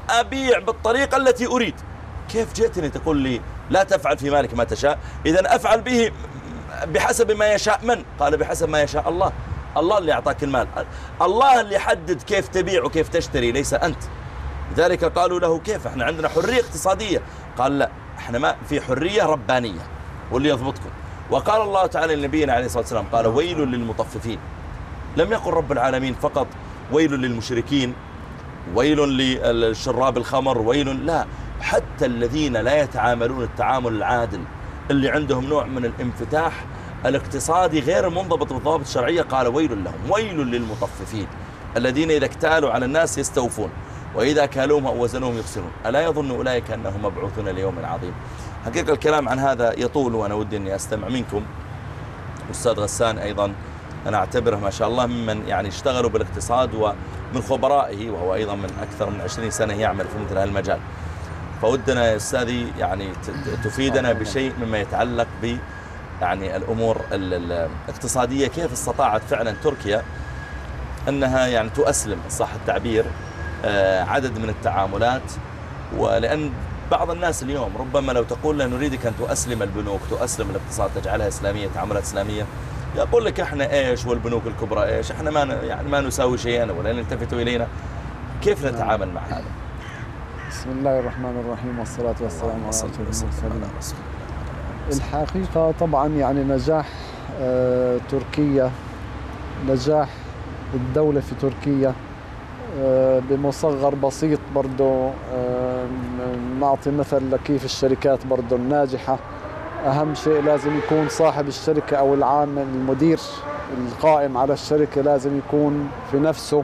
أبيع بالطريقة التي أريد. كيف جئتني تقول لي لا تفعل في مالك ما تشاء؟ إذا أفعل به بحسب ما يشاء من؟ قال بحسب ما يشاء الله. الله اللي أعطاك المال، الله اللي يحدد كيف تبيع وكيف تشتري، ليس أنت. لذلك قالوا له كيف احنا عندنا حرية اقتصادية؟ قال لا، احنا ما في حرية ربانية واللي يضبطكم. وقال الله تعالى لنبينا عليه الصلاة والسلام قال ويل للمطففين. لم يقل رب العالمين فقط ويل للمشركين، ويل للشراب الخمر، ويل، لا، حتى الذين لا يتعاملون التعامل العادل، اللي عندهم نوع من الانفتاح الاقتصادي غير المنضبط بالضوابط الشرعية، قال ويل لهم، ويل للمطففين الذين إذا اكتالوا على الناس يستوفون وإذا كالوهم أو وزنوهم يخسرون ألا يظن أولئك أنهم مبعوثون ليوم عظيم. حقيقة الكلام عن هذا يطول، وأنا ودي أني أستمع منكم. أستاذ غسان أيضا أنا أعتبره ما شاء الله ممن يعني اشتغلوا بالاقتصاد ومن خبرائه، وهو أيضا من أكثر من 20 سنة يعمل في مثل هالمجال. فودنا يا أستاذي يعني تفيدنا بشيء مما يتعلق ب يعني الأمور الاقتصادية، كيف استطاعت فعلا تركيا أنها يعني تؤسلم صح التعبير عدد من التعاملات. ولأن بعض الناس اليوم ربما لو تقول له نريدك أن تؤسلم البنوك، تؤسلم الاقتصاد، تجعلها إسلامية، تعاملات إسلامية، يقول لك احنا ايش والبنوك الكبرى ايش، احنا ما نساوي شيئا ولا يلتفتوا إلينا. كيف نتعامل مع هذا؟ بسم الله الرحمن الرحيم والصلاة والسلام على رسول الله. الحقيقة طبعا يعني نجاح تركيا، نجاح الدولة في تركيا بمصغر بسيط برضو، نعطي مثل لكيف الشركات برضو الناجحة. أهم شيء لازم يكون صاحب الشركة أو العامل المدير القائم على الشركة لازم يكون في نفسه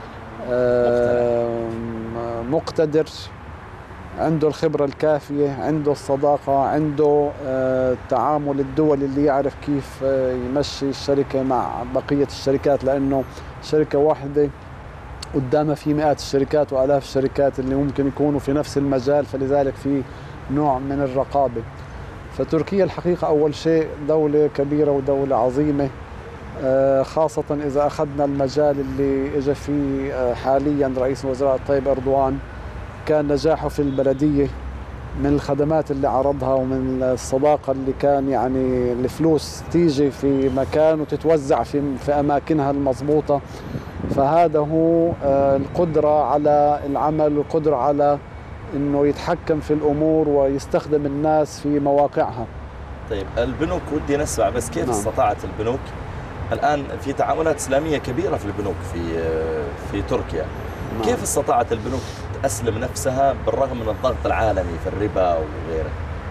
مقتدر، عنده الخبرة الكافية، عنده الصداقة، عنده التعامل الدولي اللي يعرف كيف يمشي الشركة مع بقية الشركات، لأنه شركة واحدة قدامها في مئات الشركات وآلاف الشركات اللي ممكن يكونوا في نفس المجال، فلذلك في نوع من الرقابة. فتركيا الحقيقة أول شيء دولة كبيرة ودولة عظيمة، خاصة إذا أخذنا المجال اللي إجا فيه حاليا رئيس الوزراء طيب أردوغان، كان نجاحه في البلدية من الخدمات اللي عرضها ومن الصداقة اللي كان يعني الفلوس تيجي في مكان وتتوزع في أماكنها المضبوطة. فهذا هو القدرة على العمل والقدرة على إنه يتحكم في الأمور ويستخدم الناس في مواقعها. طيب البنوك ودي نسمع بس كيف استطاعت البنوك الآن في تعاملات إسلامية كبيرة في البنوك في تركيا، كيف استطاعت البنوك تأسلم نفسها بالرغم من الضغط العالمي في الربا وغيره؟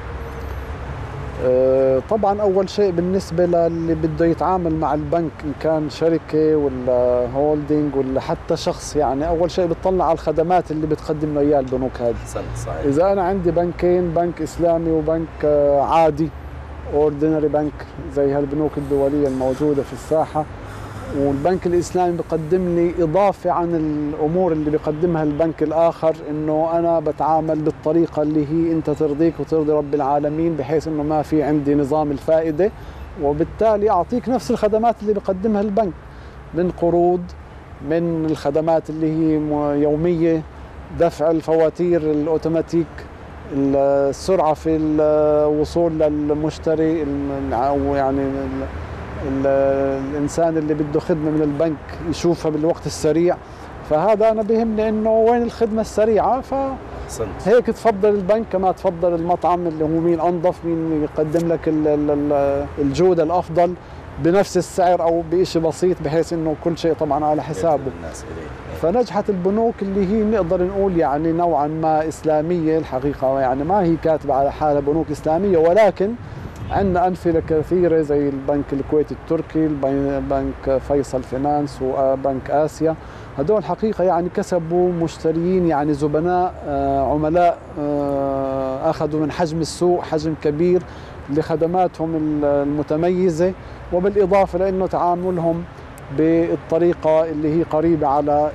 طبعا أول شيء بالنسبة للي بده يتعامل مع البنك، إن كان شركة ولا هولدينج ولا حتى شخص، يعني أول شيء بتطلع على الخدمات اللي بتقدم له إياها البنوك هذه. صحيح. إذا أنا عندي بنكين، بنك إسلامي وبنك عادي اوردينري بنك زي هالبنوك الدولية الموجودة في الساحة، والبنك الإسلامي بقدم لي إضافة عن الأمور اللي بيقدمها البنك الآخر، إنه أنا بتعامل بالطريقة اللي هي أنت ترضيك وترضي رب العالمين، بحيث إنه ما في عندي نظام الفائدة، وبالتالي أعطيك نفس الخدمات اللي بقدمها البنك من قروض، من الخدمات اللي هي يومية، دفع الفواتير الأوتوماتيك، السرعة في الوصول للمشتري، يعني الإنسان اللي بده خدمة من البنك يشوفها بالوقت السريع. فهذا أنا بيهمني إنه وين الخدمة السريعة، فهيك تفضل البنك كما تفضل المطعم اللي هو مين أنظف، مين يقدم لك الجودة الأفضل بنفس السعر أو بشيء بسيط، بحيث إنه كل شيء طبعا على حسابه. فنجحت البنوك اللي هي نقدر نقول يعني نوعا ما إسلامية الحقيقة، يعني ما هي كاتبة على حالها بنوك إسلامية، ولكن عندنا أمثلة كثيرة زي البنك الكويتي التركي، بنك فيصل فينانس وبنك آسيا. هدول حقيقة يعني كسبوا مشترين، يعني زبناء عملاء أخذوا من حجم السوق حجم كبير لخدماتهم المتميزة، وبالإضافة لأنه تعاملهم بالطريقة اللي هي قريبة على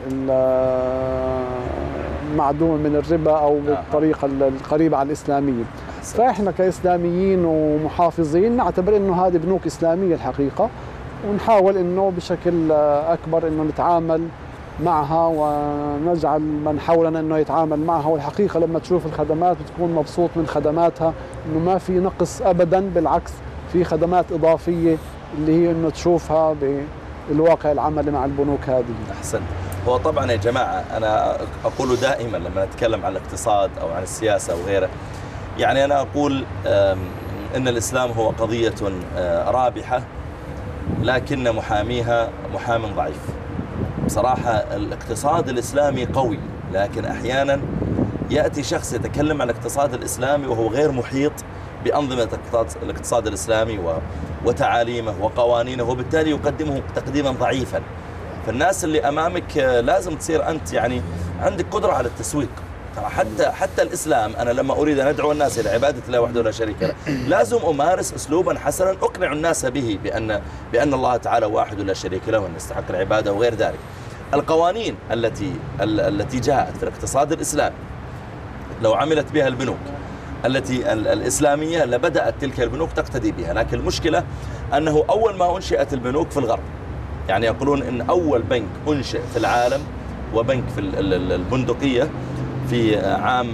معدومة من الربا أو بالطريقة القريبة على الإسلامية. فإحنا كإسلاميين ومحافظين نعتبر إنه هذه بنوك إسلامية الحقيقة، ونحاول إنه بشكل أكبر إنه نتعامل معها ونجعل من حولنا أنه يتعامل معها. والحقيقة لما تشوف الخدمات بتكون مبسوط من خدماتها، أنه ما في نقص أبدا، بالعكس في خدمات إضافية اللي هي أنه تشوفها بالواقع العملي مع البنوك هذه. أحسن. هو طبعا يا جماعة أنا أقول دائما لما نتكلم عن الاقتصاد أو عن السياسة أو غيره، يعني أنا أقول إن الإسلام هو قضية رابحة لكن محاميها محام ضعيف. بصراحة الاقتصاد الإسلامي قوي، لكن أحيانا يأتي شخص يتكلم عن الاقتصاد الإسلامي وهو غير محيط بأنظمة الاقتصاد الإسلامي وتعاليمه وقوانينه، وبالتالي يقدمه تقديما ضعيفا. فالناس اللي أمامك لازم تصير أنت يعني عندك قدرة على التسويق. حتى الإسلام أنا لما أريد أن أدعو الناس إلى عبادة الله وحده لا شريك له لازم أمارس أسلوبا حسنا أقنع الناس به بأن الله تعالى واحد لا شريك له وأن يستحق العبادة وغير ذلك. القوانين التي جاءت في الاقتصاد الإسلامي لو عملت بها البنوك الإسلامية لبدأت تلك البنوك تقتدي بها، لكن المشكلة أنه أول ما أنشئت البنوك في الغرب، يعني يقولون أن أول بنك أنشئ في العالم وبنك في البندقية في عام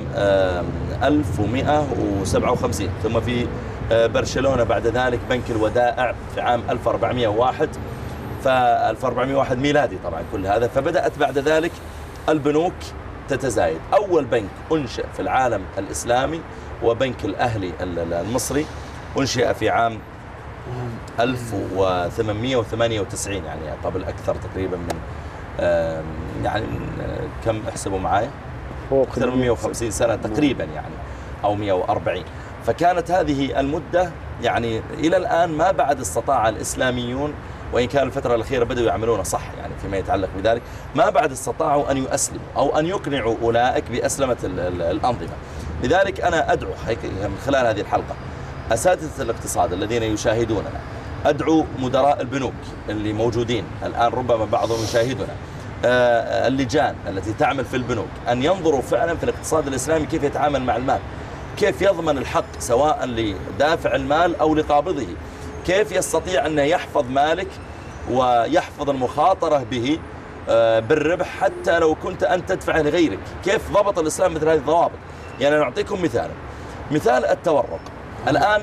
1157، ثم في برشلونة بعد ذلك بنك الودائع في عام 1401 1401 ميلادي طبعا كل هذا. فبدأت بعد ذلك البنوك تتزايد. أول بنك أنشئ في العالم الإسلامي وبنك الأهلي المصري أنشئ في عام 1898، يعني قبل أكثر تقريبا من يعني كم احسبوا معايا أكثر من 150 سنة تقريبا يعني أو 140. فكانت هذه المدة يعني إلى الآن ما بعد استطاع الإسلاميون، وإن كان الفترة الأخيرة بدأوا يعملون صح يعني فيما يتعلق بذلك، ما بعد استطاعوا أن يؤسلموا أو أن يقنعوا أولئك بأسلمة الأنظمة. لذلك أنا أدعو من خلال هذه الحلقة أساتذة الاقتصاد الذين يشاهدوننا، أدعو مدراء البنوك اللي موجودين الآن ربما بعضهم يشاهدنا، اللجان التي تعمل في البنوك، أن ينظروا فعلا في الاقتصاد الإسلامي كيف يتعامل مع المال، كيف يضمن الحق سواء لدافع المال أو لقابضه، كيف يستطيع أن يحفظ مالك ويحفظ المخاطرة به بالربح حتى لو كنت أن تدفع لغيرك. كيف ضبط الإسلام مثل هذه الضوابط؟ يعني نعطيكم مثال التورق. الآن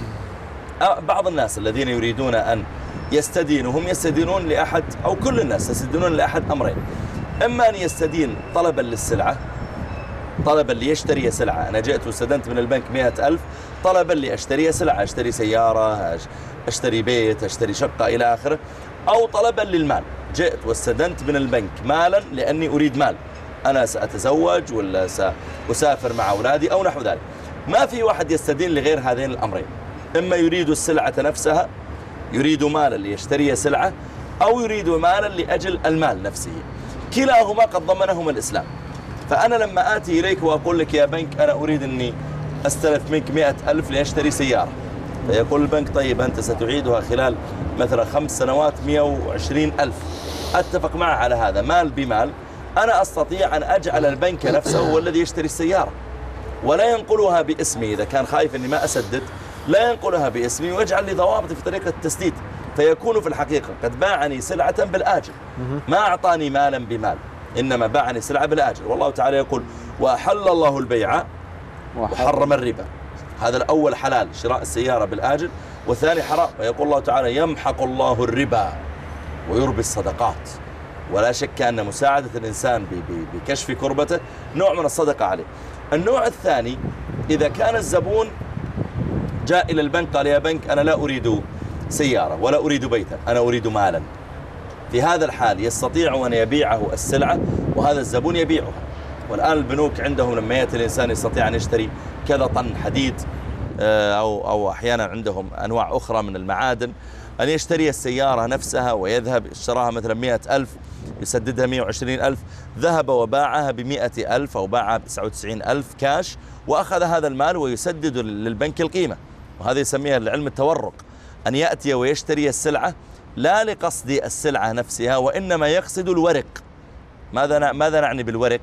بعض الناس الذين يريدون أن يستدينوا هم يستدينون لأحد، أو كل الناس يستدينون لأحد أمرين: إما أن يستدين طلبا للسلعة، طلبا ليشتري سلعة، أنا جئت واستدنت من البنك 100,000 طلبا لأشتري سلعة، أشتري سيارة، أشتري بيت، أشتري شقة إلى آخره، أو طلبا للمال، جئت واستدنت من البنك مالا لأني أريد مال، أنا سأتزوج ولا سأسافر مع أولادي أو نحو ذلك. ما في واحد يستدين لغير هذين الأمرين، إما يريد السلعة نفسها، يريد مالا ليشتري سلعة، أو يريد مالا لأجل المال نفسه، كلاهما قد ضمنهما الإسلام. فأنا لما آتي إليك وأقول لك يا بنك أنا أريد أني أستلف منك 100,000 لأشتري سيارة، فيقول البنك طيب أنت ستعيدها خلال مثلا 5 سنوات 120,000، أتفق معه على هذا مال بمال. أنا أستطيع أن أجعل البنك نفسه هو الذي يشتري السيارة، ولا ينقلها باسمي إذا كان خايف أني ما أسدد، لا ينقلها باسمي ويجعل لي ضوابط في طريقة التسديد، فيكون في الحقيقة قد باعني سلعة بالآجل، ما أعطاني مالا بمال، إنما باعني سلعة بالآجل. والله تعالى يقول وأحل الله البيع وحرم الربا. هذا الأول حلال، شراء السيارة بالآجل، والثاني حرام. ويقول الله تعالى يمحق الله الربا ويربي الصدقات. ولا شك أن مساعدة الإنسان بكشف كربته نوع من الصدقة عليه. النوع الثاني إذا كان الزبون جاء إلى البنك قال يا بنك أنا لا أريد سيارة ولا أريد بيتا، أنا أريد مالا، في هذا الحال يستطيع أن يبيعه السلعة وهذا الزبون يبيعها. والآن البنوك عندهم لما يأتي الإنسان يستطيع أن يشتري كذا طن حديد أو أحيانا عندهم أنواع أخرى من المعادن، أن يشتري السيارة نفسها ويذهب اشتراها مثلا 100,000 يسددها 120,000، ذهب وباعها ب100,000 أو باعها ب99,000 كاش، وأخذ هذا المال ويسدد للبنك القيمة. وهذا يسميها العلم التورق، أن يأتي ويشتري السلعة لا لقصد السلعة نفسها وإنما يقصد الورق. ماذا نعني بالورق؟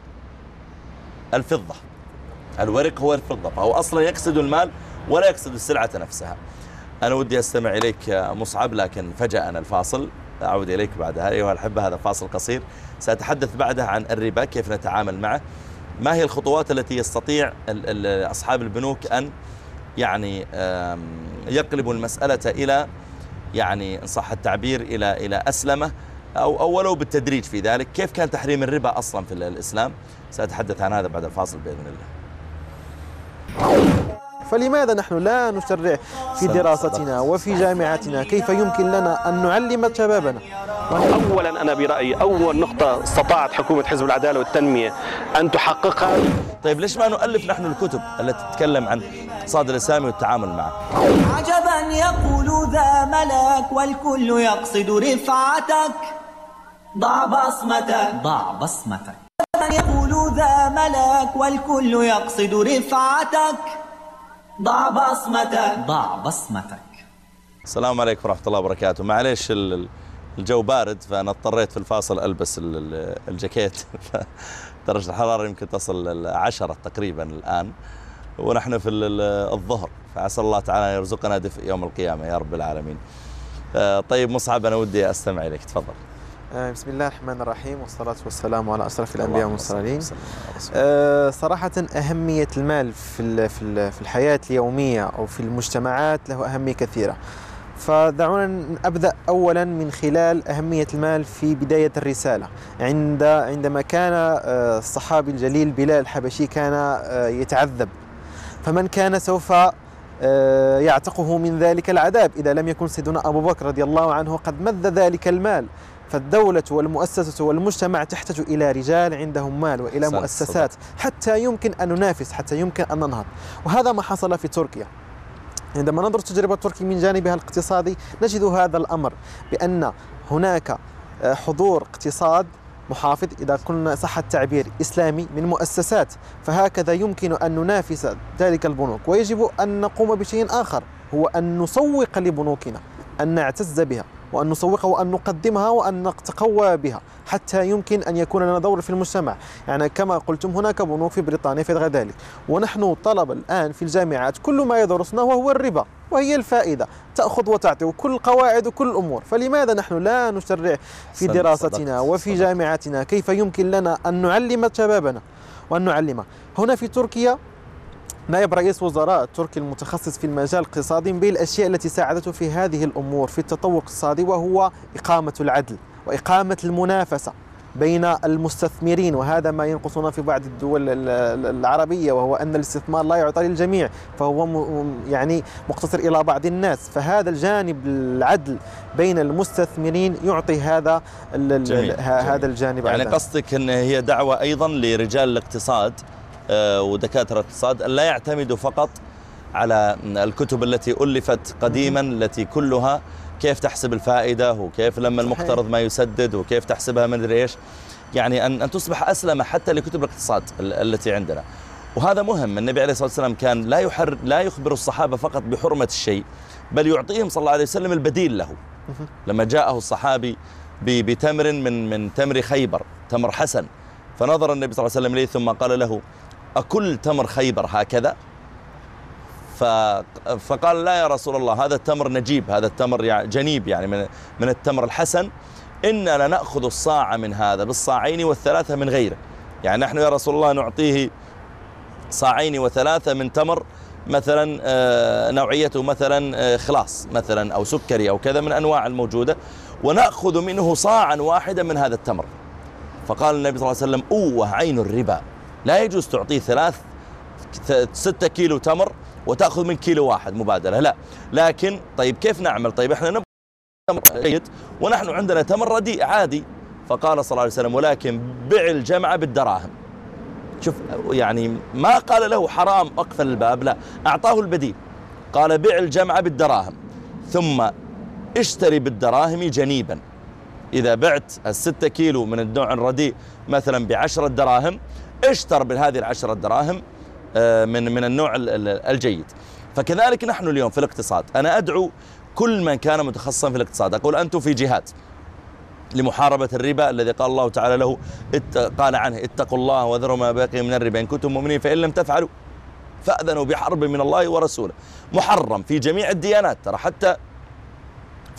الفضة. الورق هو الفضة، فهو أصلا يقصد المال ولا يقصد السلعة نفسها. أنا ودي أستمع إليك يا مصعب، لكن فجأة الفاصل أعود إليك بعدها. أيها الأحبة، هذا فاصل قصير، سأتحدث بعدها عن الربا كيف نتعامل معه. ما هي الخطوات التي يستطيع أصحاب البنوك أن يعني يقلبوا المسألة إلى يعني إن صح التعبير إلى أسلمة أو ولو بالتدريج في ذلك. كيف كان تحريم الربا أصلا في الإسلام؟ سأتحدث عن هذا بعد الفاصل بإذن الله. فلماذا نحن لا نشرع في دراستنا وفي جامعاتنا كيف يمكن لنا أن نعلم شبابنا؟ أولا أنا برأيي أول نقطة استطاعت حكومة حزب العدالة والتنمية أن تحققها. طيب ليش ما نؤلف نحن الكتب التي تتكلم عن الاقتصاد الإسلامي والتعامل معه؟ عجبا يقول ذا ملك والكل يقصد رفعتك، ضع بصمتك ضع بصمتك. عجبا يقول ذا ملك والكل يقصد رفعتك، ضع بصمتك ضع بصمتك. السلام عليكم ورحمة الله وبركاته. معليش الجو بارد فأنا اضطريت في الفاصل ألبس الجاكيت درجة الحرارة يمكن تصل 10 تقريبا الآن ونحن في الظهر، فعسى الله تعالى أن يرزقنا دفء يوم القيامة يا رب العالمين. طيب مصعب، أنا ودي أستمع إليك، تفضل. بسم الله الرحمن الرحيم، والصلاة والسلام على أشرف الأنبياء والمرسلين. صراحة أهمية المال في الحياة اليومية أو في المجتمعات له أهمية كثيرة. فدعونا أبدأ أولا من خلال أهمية المال في بداية الرسالة. عندما كان الصحابي الجليل بلال الحبشي كان يتعذب، فمن كان سوف يعتقه من ذلك العذاب إذا لم يكن سيدنا أبو بكر رضي الله عنه قد مد ذلك المال. فالدولة والمؤسسة والمجتمع تحتاج إلى رجال عندهم مال وإلى مؤسسات حتى يمكن أن ننافس، حتى يمكن أن ننهض. وهذا ما حصل في تركيا. عندما ننظر تجربة تركيا من جانبها الاقتصادي نجد هذا الأمر، بأن هناك حضور اقتصاد محافظ إذا كنا صح التعبير إسلامي من مؤسسات، فهكذا يمكن أن ننافس ذلك البنوك. ويجب أن نقوم بشيء آخر، هو أن نسوق لبنوكنا، أن نعتز بها وأن نسوقها وأن نقدمها وأن نتقوى بها حتى يمكن أن يكون لنا دور في المجتمع. يعني كما قلتم هناك بنوك في بريطانيا في غير ذلك، ونحن طلب الآن في الجامعات كل ما يدرسنا وهو الربا وهي الفائدة، تأخذ وتعطي وكل القواعد وكل الأمور. فلماذا نحن لا نشرع في دراستنا وفي جامعاتنا كيف يمكن لنا أن نعلم شبابنا وأن نعلمه؟ هنا في تركيا نائب رئيس وزراء تركي المتخصص في المجال الاقتصادي بالأشياء التي ساعدته في هذه الأمور في التطور الاقتصادي، وهو إقامة العدل وإقامة المنافسة بين المستثمرين. وهذا ما ينقصنا في بعض الدول العربية، وهو أن الاستثمار لا يعطى للجميع، فهو يعني مقتصر إلى بعض الناس. فهذا الجانب العدل بين المستثمرين يعطي هذا هذا الجانب. يعني قصدك أن هي دعوة أيضا لرجال الاقتصاد ودكاترة الاقتصاد أن لا يعتمدوا فقط على الكتب التي ألفت قديما التي كلها كيف تحسب الفائدة وكيف لما المقترض ما يسدد وكيف تحسبها من ايش، يعني أن تصبح أسلمة حتى لكتب الاقتصاد التي عندنا. وهذا مهم. النبي عليه الصلاة والسلام كان لا يخبر الصحابة فقط بحرمة الشيء، بل يعطيهم صلى الله عليه وسلم البديل له. لما جاءه الصحابي بتمر من تمر خيبر، تمر حسن، فنظر النبي صلى الله عليه وسلم إليه ثم قال له: أكل تمر خيبر هكذا؟ فقال: لا يا رسول الله، هذا التمر نجيب، هذا التمر يعني جنيب، يعني من التمر الحسن، إننا لنأخذ الصاع من هذا بالصاعين والثلاثة من غيره. يعني نحن يا رسول الله نعطيه صاعين وثلاثة من تمر مثلا نوعيته مثلا خلاص مثلا أو سكري أو كذا من أنواع الموجودة، ونأخذ منه صاعا واحدا من هذا التمر. فقال النبي صلى الله عليه وسلم: أوه عين الربا، لا يجوز تعطيه 6 كيلو تمر وتأخذ من كيلو واحد مبادلة، لا. لكن طيب كيف نعمل؟ طيب احنا نبغى تمر جيد ونحن عندنا تمر رديء عادي. فقال صلى الله عليه وسلم: ولكن بع الجمع بالدراهم. شوف، يعني ما قال له حرام أقفل الباب، لا، أعطاه البديل. قال: بع الجمع بالدراهم ثم اشتري بالدراهم جنيبا. إذا بعت 6 كيلو من النوع الرديء مثلا ب10 دراهم، اشتر بهذه 10 دراهم من النوع الجيد. فكذلك نحن اليوم في الاقتصاد، أنا أدعو كل من كان متخصصا في الاقتصاد، أقول أنتم في جهاد لمحاربة الربا الذي قال الله تعالى له قال عنه: اتقوا الله وذروا ما بقي من الربا إن كنتم مؤمنين فإن لم تفعلوا فأذنوا بحرب من الله ورسوله. محرم في جميع الديانات، ترى حتى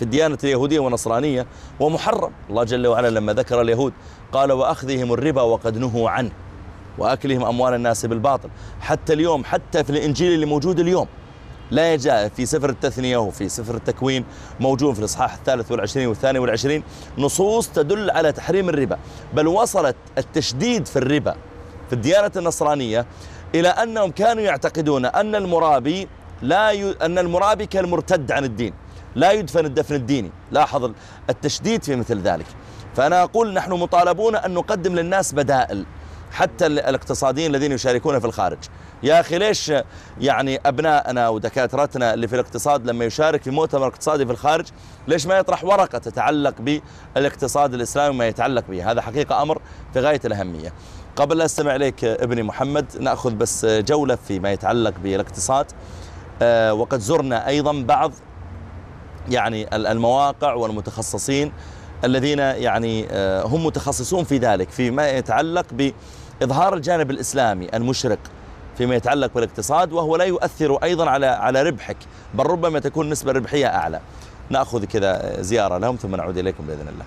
في الديانة اليهودية والنصرانية ومحرم. الله جل وعلا لما ذكر اليهود قال وأخذهم الربا وقد نهوا عنه وأكلهم أموال الناس بالباطل. حتى اليوم، حتى في الإنجيل اللي موجود اليوم لا يجاء في سفر التثنية وفي سفر التكوين موجود في الإصحاح 23 و22 نصوص تدل على تحريم الربا، بل وصلت التشديد في الربا في الديانة النصرانية إلى أنهم كانوا يعتقدون أن المرابي كالمرتد عن الدين لا يدفن الدفن الديني. لاحظ التشديد في مثل ذلك. فأنا أقول نحن مطالبون أن نقدم للناس بدائل، حتى الاقتصاديين الذين يشاركون في الخارج. يا أخي ليش يعني أبنائنا ودكاترتنا اللي في الاقتصاد لما يشارك في مؤتمر اقتصادي في الخارج ليش ما يطرح ورقة تتعلق بالاقتصاد الإسلامي وما يتعلق به؟ هذا حقيقة أمر في غاية الأهمية. قبل لا أستمع إليك ابني محمد نأخذ بس جولة فيما يتعلق بالاقتصاد. وقد زرنا أيضا بعض يعني المواقع والمتخصصين الذين يعني هم متخصصون في ذلك فيما يتعلق بإظهار الجانب الإسلامي المشرق فيما يتعلق بالاقتصاد، وهو لا يؤثر أيضا على ربحك، بل ربما تكون نسبة الربحية أعلى. نأخذ كذا زيارة لهم ثم نعود إليكم بإذن الله.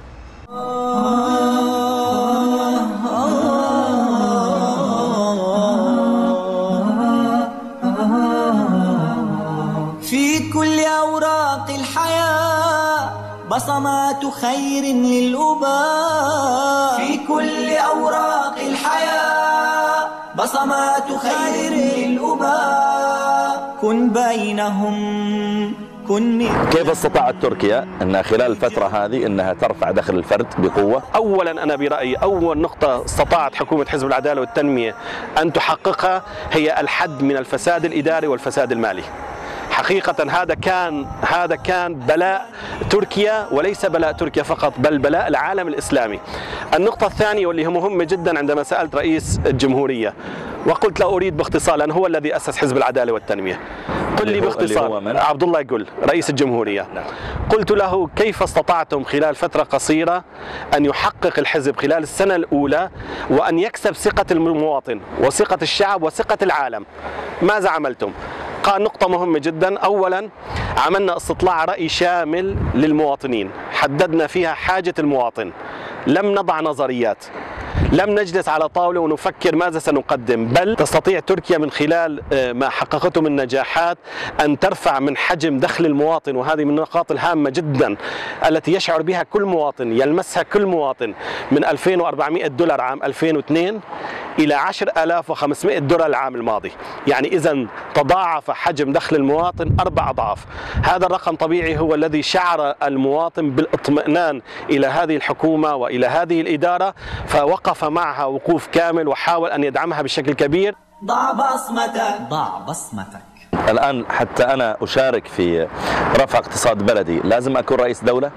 في كل أوراق الحياة بصمات خير للأباء، في كل أوراق الحياة بصمات خير للأباء، كن بينهم كن من. كيف استطاعت تركيا أن خلال الفترة هذه أنها ترفع دخل الفرد بقوة؟ أولا أنا برأيي أول نقطة استطاعت حكومة حزب العدالة والتنمية أن تحققها هي الحد من الفساد الإداري والفساد المالي. حقيقة هذا كان بلاء تركيا، وليس بلاء تركيا فقط بل بلاء العالم الإسلامي. النقطة الثانية واللي هي مهمة جدا، عندما سألت رئيس الجمهورية وقلت له أريد باختصار، لأنه هو الذي أسس حزب العدالة والتنمية، قل لي باختصار. عبد الله جل رئيس الجمهورية. قلت له كيف استطعتم خلال فترة قصيرة أن يحقق الحزب خلال السنة الأولى وأن يكسب ثقة المواطن وثقة الشعب وثقة العالم؟ ماذا عملتم؟ قال نقطة مهمة جدا. أولا عملنا استطلاع رأي شامل للمواطنين، حددنا فيها حاجة المواطن، لم نضع نظريات، لم نجلس على طاولة ونفكر ماذا سنقدم، بل تستطيع تركيا من خلال ما حققته من نجاحات أن ترفع من حجم دخل المواطن، وهذه من النقاط الهامة جدا التي يشعر بها كل مواطن، يلمسها كل مواطن، من 2400 دولار عام 2002 إلى 10,500 دولار العام الماضي. يعني إذا تضاعف حجم دخل المواطن 4 أضعاف. هذا الرقم طبيعي هو الذي شعر المواطن بالاطمئنان إلى هذه الحكومة وإلى هذه الإدارة، فوقف معها وقوف كامل وحاول أن يدعمها بشكل كبير. ضع بصمتك، ضع بصمتك. الآن حتى أنا أشارك في رفع اقتصاد بلدي لازم أكون رئيس دولة؟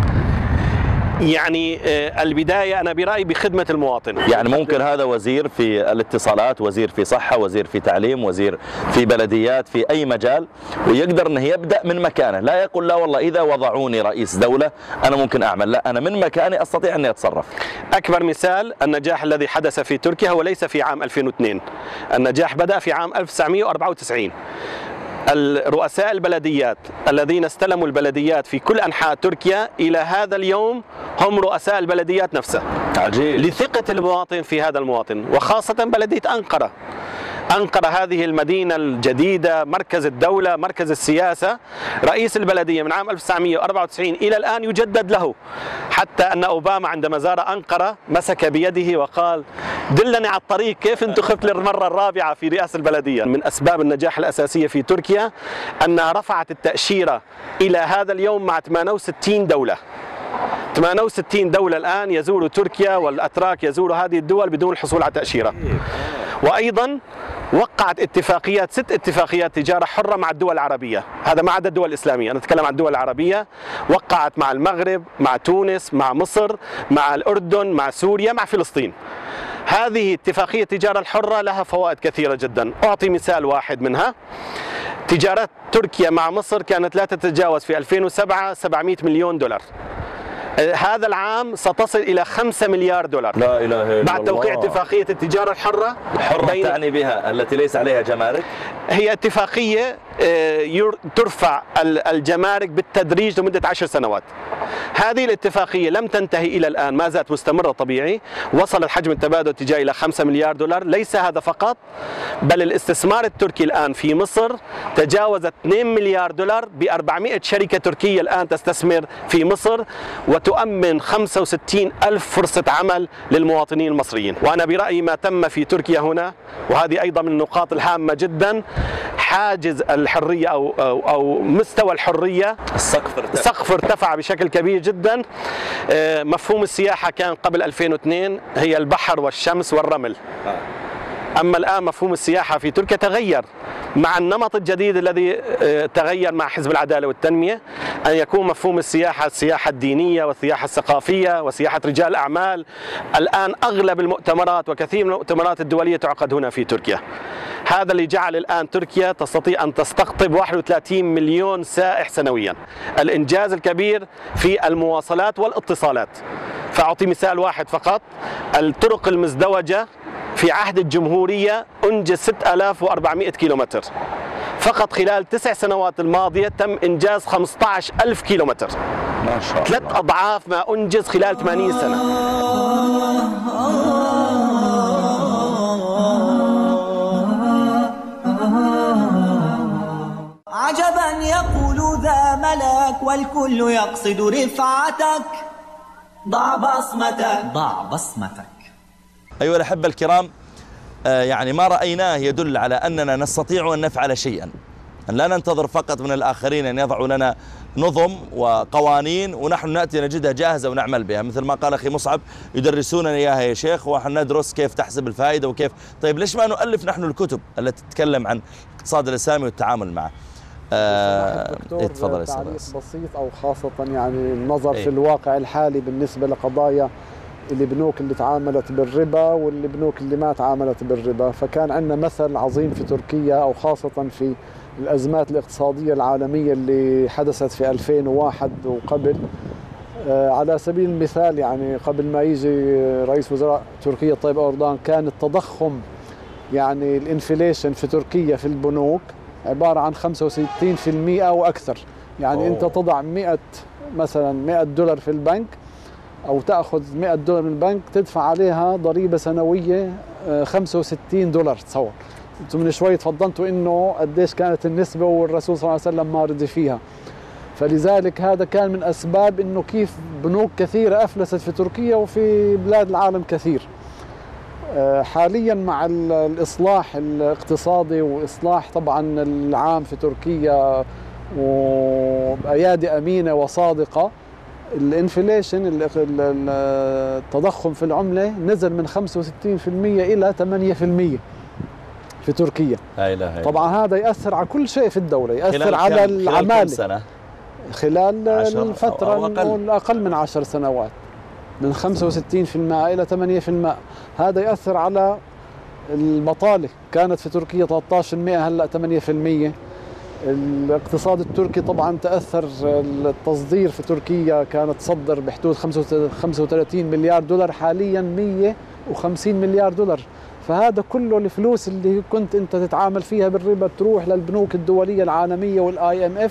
يعني البداية أنا برأيي بخدمة المواطن. يعني ممكن هذا وزير في الاتصالات، وزير في صحة، وزير في تعليم، وزير في بلديات، في أي مجال، ويقدر أنه يبدأ من مكانه، لا يقول لا والله إذا وضعوني رئيس دولة أنا ممكن أعمل، لا أنا من مكاني أستطيع أن أتصرف. أكبر مثال النجاح الذي حدث في تركيا هو ليس في عام 2002، النجاح بدأ في عام 1994. الرؤساء البلديات الذين استلموا البلديات في كل أنحاء تركيا إلى هذا اليوم هم رؤساء البلديات نفسها. عجيب. لثقة المواطن في هذا المواطن، وخاصة بلدية أنقرة. أنقرة هذه المدينة الجديدة، مركز الدولة، مركز السياسة. رئيس البلدية من عام 1994 إلى الآن يجدد له، حتى أن أوباما عندما زار أنقرة مسك بيده وقال دلني على الطريق كيف انتخبت للمرة الرابعة في رئاسة البلدية. من أسباب النجاح الأساسية في تركيا أنها رفعت التأشيرة إلى هذا اليوم مع 68 دولة. 68 دولة الآن يزوروا تركيا، والأتراك يزوروا هذه الدول بدون الحصول على تأشيرة. وأيضا وقعت اتفاقيات 6 اتفاقيات تجارة حرة مع الدول العربية، هذا ما عدا الدول الإسلامية، أنا أتكلم عن الدول العربية. وقعت مع المغرب، مع تونس، مع مصر، مع الأردن، مع سوريا، مع فلسطين. هذه اتفاقية التجارة الحرة لها فوائد كثيرة جدا. أعطي مثال واحد منها. تجارة تركيا مع مصر كانت لا تتجاوز في 2007 700 مليون دولار. هذا العام ستصل إلى 5 مليار دولار. لا إله إلا الله. بعد توقيع اتفاقية التجارة الحرة. الحرة تعني بها التي ليس عليها جمارك؟ هي اتفاقية ترفع الجمارك بالتدريج لمدة 10 سنوات. هذه الاتفاقية لم تنتهي إلى الآن، ما زالت مستمرة طبيعي. وصل حجم التبادل التجاري إلى 5 مليار دولار. ليس هذا فقط، بل الاستثمار التركي الآن في مصر تجاوز 2 مليار دولار، ب400 شركة تركية الآن تستثمر في مصر وتؤمن 65 ألف فرصة عمل للمواطنين المصريين. وأنا برأيي ما تم في تركيا هنا، وهذه أيضا من النقاط الهامة جدا، حاجز الحرية أو مستوى الحرية، السقف ارتفع بشكل كبير جدا. مفهوم السياحة كان قبل 2002 هي البحر والشمس والرمل، أما الآن مفهوم السياحة في تركيا تغير مع النمط الجديد الذي تغير مع حزب العدالة والتنمية، أن يكون مفهوم السياحة السياحة الدينية والسياحة الثقافية وسياحة رجال الأعمال. الآن أغلب المؤتمرات وكثير من المؤتمرات الدولية تعقد هنا في تركيا. هذا اللي جعل الآن تركيا تستطيع أن تستقطب 31 مليون سائح سنويا. الإنجاز الكبير في المواصلات والاتصالات. فأعطي مثال واحد فقط، الطرق المزدوجة في عهد الجمهورية أنجز 6400 كيلومتر، فقط خلال 9 سنوات الماضية تم إنجاز 15,000 كيلومتر، ما شاء الله، 3 أضعاف ما أنجز خلال 80 سنة. عجبا يقول ذا ملك والكل يقصد رفعتك، ضع بصمتك ضع بصمتك. أيها الأحبة الكرام، يعني ما رأيناه يدل على أننا نستطيع أن نفعل شيئا، أن لا ننتظر فقط من الآخرين أن يضعوا لنا نظم وقوانين ونحن نأتي نجدها جاهزة ونعمل بها. مثل ما قال أخي مصعب، يدرسوننا إياها يا شيخ ونحن ندرس كيف تحسب الفائدة وكيف. طيب ليش ما نؤلف نحن الكتب التي تتكلم عن الاقتصاد الإسلامي والتعامل معه؟ تفضل. تعليق بسيط أو خاصة يعني النظر في الواقع الحالي بالنسبة لقضايا البنوك اللي تعاملت بالربا والبنوك اللي ما تعاملت بالربا. فكان عندنا مثل عظيم في تركيا، أو خاصة في الأزمات الاقتصادية العالمية اللي حدثت في 2001 وقبل. على سبيل المثال يعني قبل ما يجي رئيس وزراء تركيا طيب أردوغان، كان التضخم يعني الانفليشن في تركيا في البنوك عبارة عن 65% أو أكثر. يعني أنت تضع 100 مثلا 100 دولار في البنك، أو تأخذ 100 دولار من البنك تدفع عليها ضريبة سنوية 65 دولار. تصور أنتم من شوي تفضلتوا إنه قديش كانت النسبة والرسول صلى الله عليه وسلم ما رضي فيها. فلذلك هذا كان من أسباب إنه كيف بنوك كثيرة أفلست في تركيا وفي بلاد العالم كثير. حاليا مع الإصلاح الاقتصادي وإصلاح طبعا العام في تركيا وبأيادي أمينة وصادقة، الانفليشن التضخم في العملة نزل من 65% إلى 8% في تركيا. لا إله إلا طبعا هذا يأثر على كل شيء في الدولة، يأثر على العمالة خلال الفترة أقل من 10 سنوات، من 65% إلى 8%. هذا يأثر على البطالة، كانت في تركيا 13%، هلأ 8%. الاقتصاد التركي طبعا تأثر، التصدير في تركيا كانت تصدر بحدود 35 مليار دولار، حاليا 150 مليار دولار. فهذا كله الفلوس اللي كنت انت تتعامل فيها بالربا تروح للبنوك الدولية العالمية والIMF،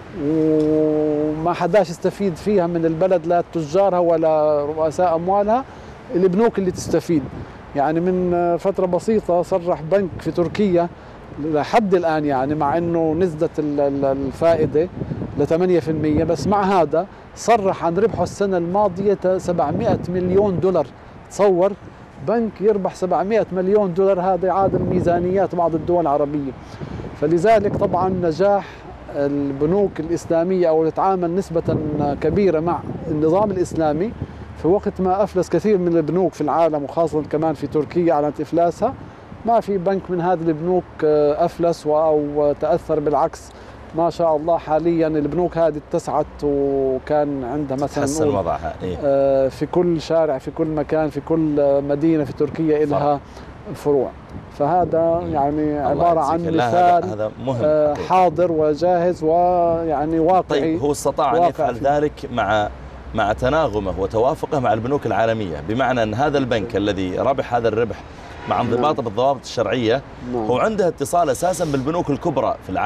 وما حداش يستفيد فيها من البلد، لا تجارها ولا رؤساء أموالها، البنوك اللي تستفيد. يعني من فترة بسيطة صرح بنك في تركيا لحد الآن، يعني مع أنه نزلت الفائدة ل 8%، بس مع هذا صرح عن ربحه السنة الماضية 700 مليون دولار. تصور بنك يربح 700 مليون دولار، هذا يعادل ميزانيات بعض الدول العربية. فلذلك طبعا نجاح البنوك الإسلامية أو تتعامل نسبة كبيرة مع النظام الإسلامي في وقت ما أفلس كثير من البنوك في العالم، وخاصة كمان في تركيا أعلنت إفلاسها. ما في بنك من هذه البنوك أفلس أو تأثر، بالعكس ما شاء الله حاليا البنوك هذه اتسعت وكان عندها مثلا تحسن وضعها في كل شارع، في كل مكان، في كل مدينة في تركيا لها فروع. فهذا يعني عبارة عن مثال حاضر وجاهز ويعني واقعي. طيب هو استطاع أن يفعل ذلك مع تناغمه وتوافقه مع البنوك العالمية، بمعنى أن هذا البنك الذي ربح هذا الربح مع انضباطه بالضوابط الشرعية هو عنده اتصال أساسا بالبنوك الكبرى في العالم.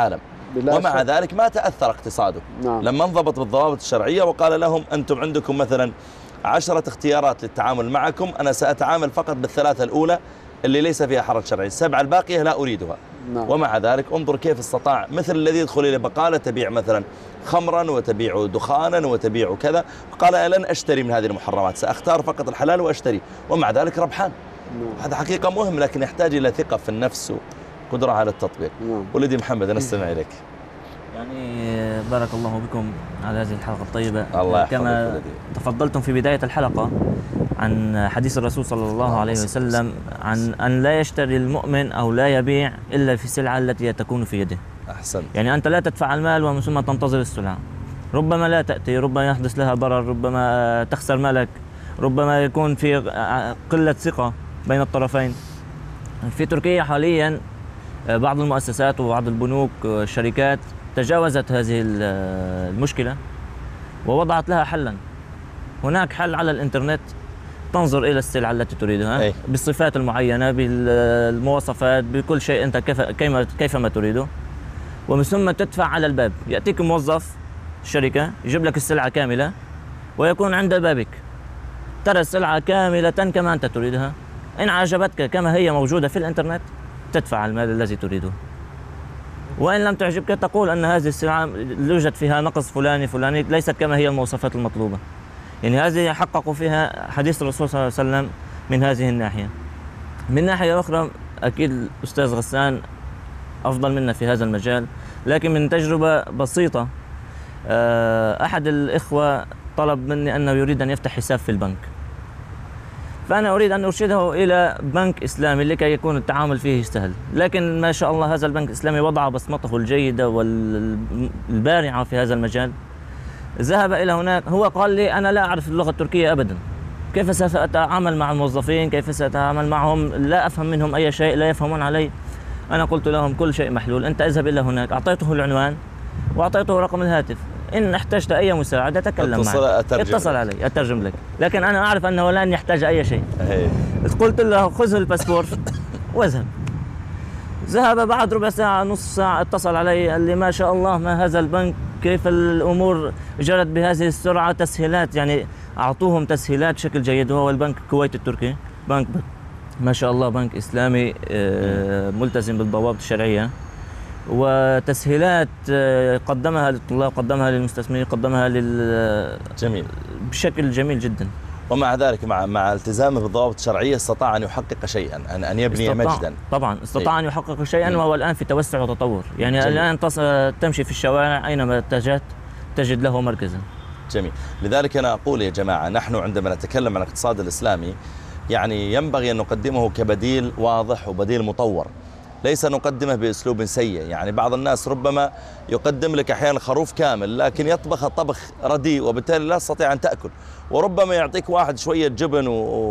بلا ومع شك. ذلك ما تأثر اقتصاده. نعم. لما انضبط بالضوابط الشرعية وقال لهم أنتم عندكم مثلا 10 اختيارات للتعامل معكم، أنا سأتعامل فقط بالثلاثة الأولى اللي ليس فيها حرج شرعي، السبعة الباقية لا أريدها. نعم. ومع ذلك انظر كيف استطاع، مثل الذي يدخل إلى بقالة تبيع مثلا خمرا وتبيع دخانا وتبيع كذا، قال لن أشتري من هذه المحرمات، سأختار فقط الحلال وأشتري، ومع ذلك ربحان. هذا حقيقة مهم، لكن يحتاج إلى ثقة في النفس وقدرة على التطبيق. ولدي محمد نستمع إليك. يعني بارك الله بكم على هذه الحلقة الطيبة. الله يحفظك كما ولدي. تفضلتم في بداية الحلقة عن حديث الرسول صلى الله عليه وسلم عن أن لا يشتري المؤمن أو لا يبيع إلا في السلعة التي تكون في يده. أحسنت. يعني أنت لا تدفع المال ومن ثم تنتظر السلعة، ربما لا تأتي، ربما يحدث لها ضرر، ربما تخسر مالك، ربما يكون في قلة ثقة بين الطرفين. في تركيا حاليا بعض المؤسسات وبعض البنوك الشركات تجاوزت هذه المشكلة ووضعت لها حلا. هناك حل على الانترنت، تنظر إلى السلعة التي تريدها بالصفات المعينة، بالمواصفات، بكل شيء أنت كيفما تريده، ومن ثم تدفع على الباب. يأتيك موظف الشركة يجيب لك السلعة كاملة ويكون عند بابك، ترى السلعة كاملة كما أنت تريدها، إن عجبتك كما هي موجودة في الانترنت تدفع المال الذي تريده، وإن لم تعجبك تقول أن هذه السلعة يوجد فيها نقص فلاني ليست كما هي المواصفات المطلوبة. يعني هذه حققوا فيها حديث الرسول صلى الله عليه وسلم من هذه الناحية. من ناحية أخرى أكيد الأستاذ غسان أفضل منا في هذا المجال، لكن من تجربة بسيطة، أحد الإخوة طلب مني أنه يريد أن يفتح حساب في البنك، فأنا أريد أن أرشده إلى بنك إسلامي لكي يكون التعامل فيه سهل. لكن ما شاء الله هذا البنك الإسلامي وضع بصمته الجيدة والبارعة في هذا المجال. ذهب إلى هناك، هو قال لي أنا لا أعرف اللغة التركية أبدا، كيف سأتعامل مع الموظفين، كيف سأتعامل معهم، لا أفهم منهم أي شيء، لا يفهمون علي. أنا قلت لهم كل شيء محلول، أنت اذهب إلى هناك. أعطيته العنوان وأعطيته رقم الهاتف، إن احتجت أي مساعدة تكلم معي، اتصل علي أترجم لك، لكن أنا أعرف أنه لن يحتاج أي شيء. قلت له خذ الباسبور واذهب. ذهب بعد ربع ساعة نص ساعة اتصل علي، قال لي ما شاء الله ما هذا البنك، كيف الأمور جرت بهذه السرعة، تسهيلات، يعني أعطوهم تسهيلات بشكل جيد. وهو البنك الكويتي التركي، بنك ما شاء الله بنك إسلامي ملتزم بالضوابط الشرعية، وتسهيلات قدمها للطلاب، قدمها للمستثمرين، قدمها جميل بشكل جميل جدا. ومع ذلك مع التزامه بالضوابط الشرعية استطاع أن يحقق شيئا، أن يبني مجدا. طبعا استطاع أن يحقق شيئا، وهو الآن في توسع وتطور. يعني جميل. الآن تمشي في الشوارع أينما اتجهت تجد له مركزا. جميل. لذلك أنا أقول يا جماعة، نحن عندما نتكلم عن الاقتصاد الإسلامي يعني ينبغي أن نقدمه كبديل واضح وبديل مطور، ليس نقدمه بأسلوب سيء. يعني بعض الناس ربما يقدم لك أحيانا خروف كامل لكن يطبخ طبخ رديء وبالتالي لا تستطيع أن تأكل، وربما يعطيك واحد شوية جبن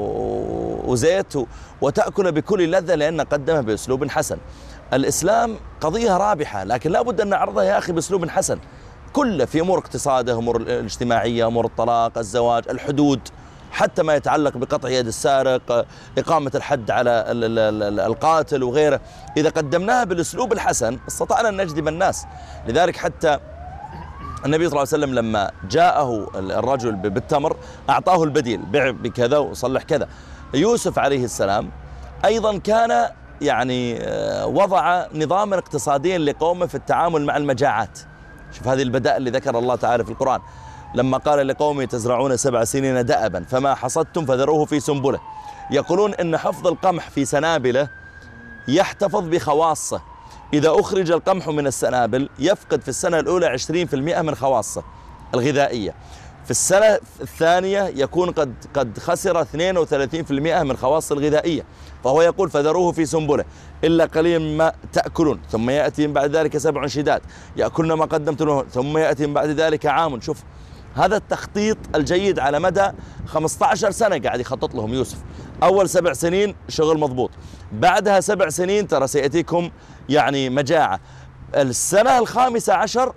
وزيت وتأكل بكل لذة لأنه قدمه بأسلوب حسن. الإسلام قضية رابحة، لكن لا بد أن نعرضها يا أخي بأسلوب حسن، كله في أمور اقتصاده، أمور الاجتماعية، أمور الطلاق، الزواج، الحدود، حتى ما يتعلق بقطع يد السارق، إقامة الحد على القاتل وغيره. إذا قدمناها بالأسلوب الحسن استطعنا أن نجذب الناس. لذلك حتى النبي صلى الله عليه وسلم لما جاءه الرجل بالتمر أعطاه البديل، بيع بكذا وصلح كذا. يوسف عليه السلام أيضا كان يعني وضع نظاما اقتصاديا لقومه في التعامل مع المجاعات. شوف هذه البدائل اللي ذكر الله تعالى في القرآن، لما قال لقومه تزرعون 7 سنين دأبا فما حصدتم فذروه في سنبله. يقولون إن حفظ القمح في سنابله يحتفظ بخواصه، إذا أخرج القمح من السنابل يفقد في السنة الأولى 20% من خواصه الغذائية، في السنة الثانية يكون قد خسر 32% من خواصه الغذائية. فهو يقول فذروه في سنبله إلا قليلا ما تأكلون ثم يأتي من بعد ذلك 7 شداد يأكلن ما قدمت لهم ثم يأتي من بعد ذلك عام. شوف هذا التخطيط الجيد على مدى 15 سنة قاعد يخطط لهم يوسف. أول 7 سنين شغل مضبوط، بعدها 7 سنين ترى سيأتيكم يعني مجاعة، السنة الخامسة عشر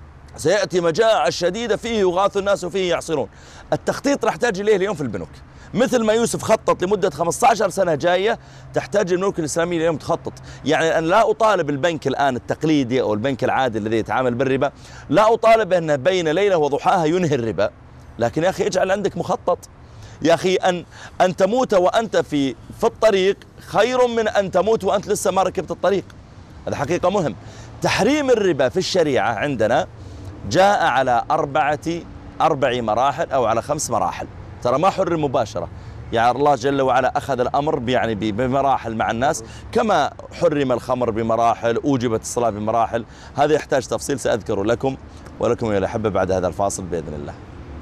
سيأتي مجاعة شديدة فيه يغاث الناس وفيه يعصرون. التخطيط نحتاج إليه اليوم في البنوك، مثل ما يوسف خطط لمدة 15 سنة جاية، تحتاج الملوك الإسلامية اليوم تخطط. يعني أنا لا أطالب البنك الآن التقليدي أو البنك العادي الذي يتعامل بالربا، لا أطالب أنه بين ليلة وضحاها ينهي الربا، لكن يا أخي اجعل عندك مخطط. يا أخي أن تموت وأنت في الطريق خير من أن تموت وأنت لسه ما ركبت الطريق. هذا حقيقة مهم. تحريم الربا في الشريعة عندنا جاء على 4 مراحل أو على 5 مراحل. ترى ما حرم مباشرة، يعني الله جل وعلا أخذ الأمر يعني بمراحل مع الناس، كما حرم الخمر بمراحل، أوجبت الصلاة بمراحل. هذا يحتاج تفصيل سأذكره لكم ولكم يا الأحبة بعد هذا الفاصل بإذن الله.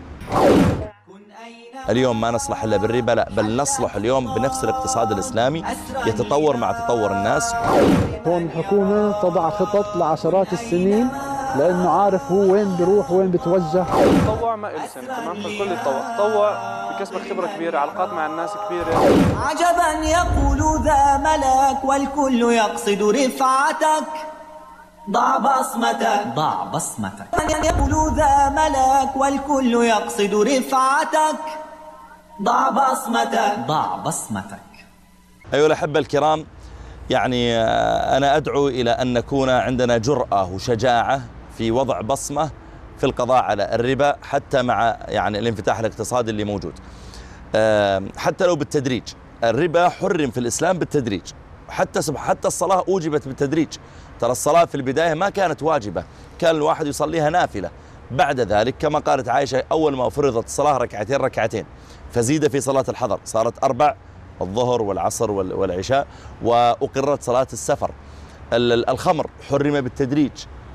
اليوم ما نصلح إلا بالربا، لا بل نصلح اليوم بنفس الاقتصاد الإسلامي يتطور مع تطور الناس. هون الحكومة تضع خطط لعشرات السنين لأنه عارف هو وين بيروح وين بتوجه. التطوع ما إله سن، تمام؟ فالكل يتطوع، تطوع بكسبك خبرة كبيرة، علاقات مع الناس كبيرة. عجبا يقول ذا ملك والكل يقصد رفعتك، ضع بصمتك ضع بصمتك. يقول ذا ملك والكل يقصد رفعتك، ضع بصمتك ضع بصمتك. أيها الأحبة الكرام، يعني أنا أدعو إلى أن نكون عندنا جرأة وشجاعة في وضع بصمة في القضاء على الربا، حتى مع يعني الانفتاح الاقتصادي اللي موجود، حتى لو بالتدريج. الربا حرم في الإسلام بالتدريج، حتى الصلاة أوجبت بالتدريج. ترى الصلاة في البداية ما كانت واجبة، كان الواحد يصليها نافلة. بعد ذلك كما قالت عائشة أول ما فرضت الصلاة ركعتين، فزيد في صلاة الحضر صارت 4، الظهر والعصر والعشاء، وأقرت صلاة السفر. الخمر حرم بالتدريج.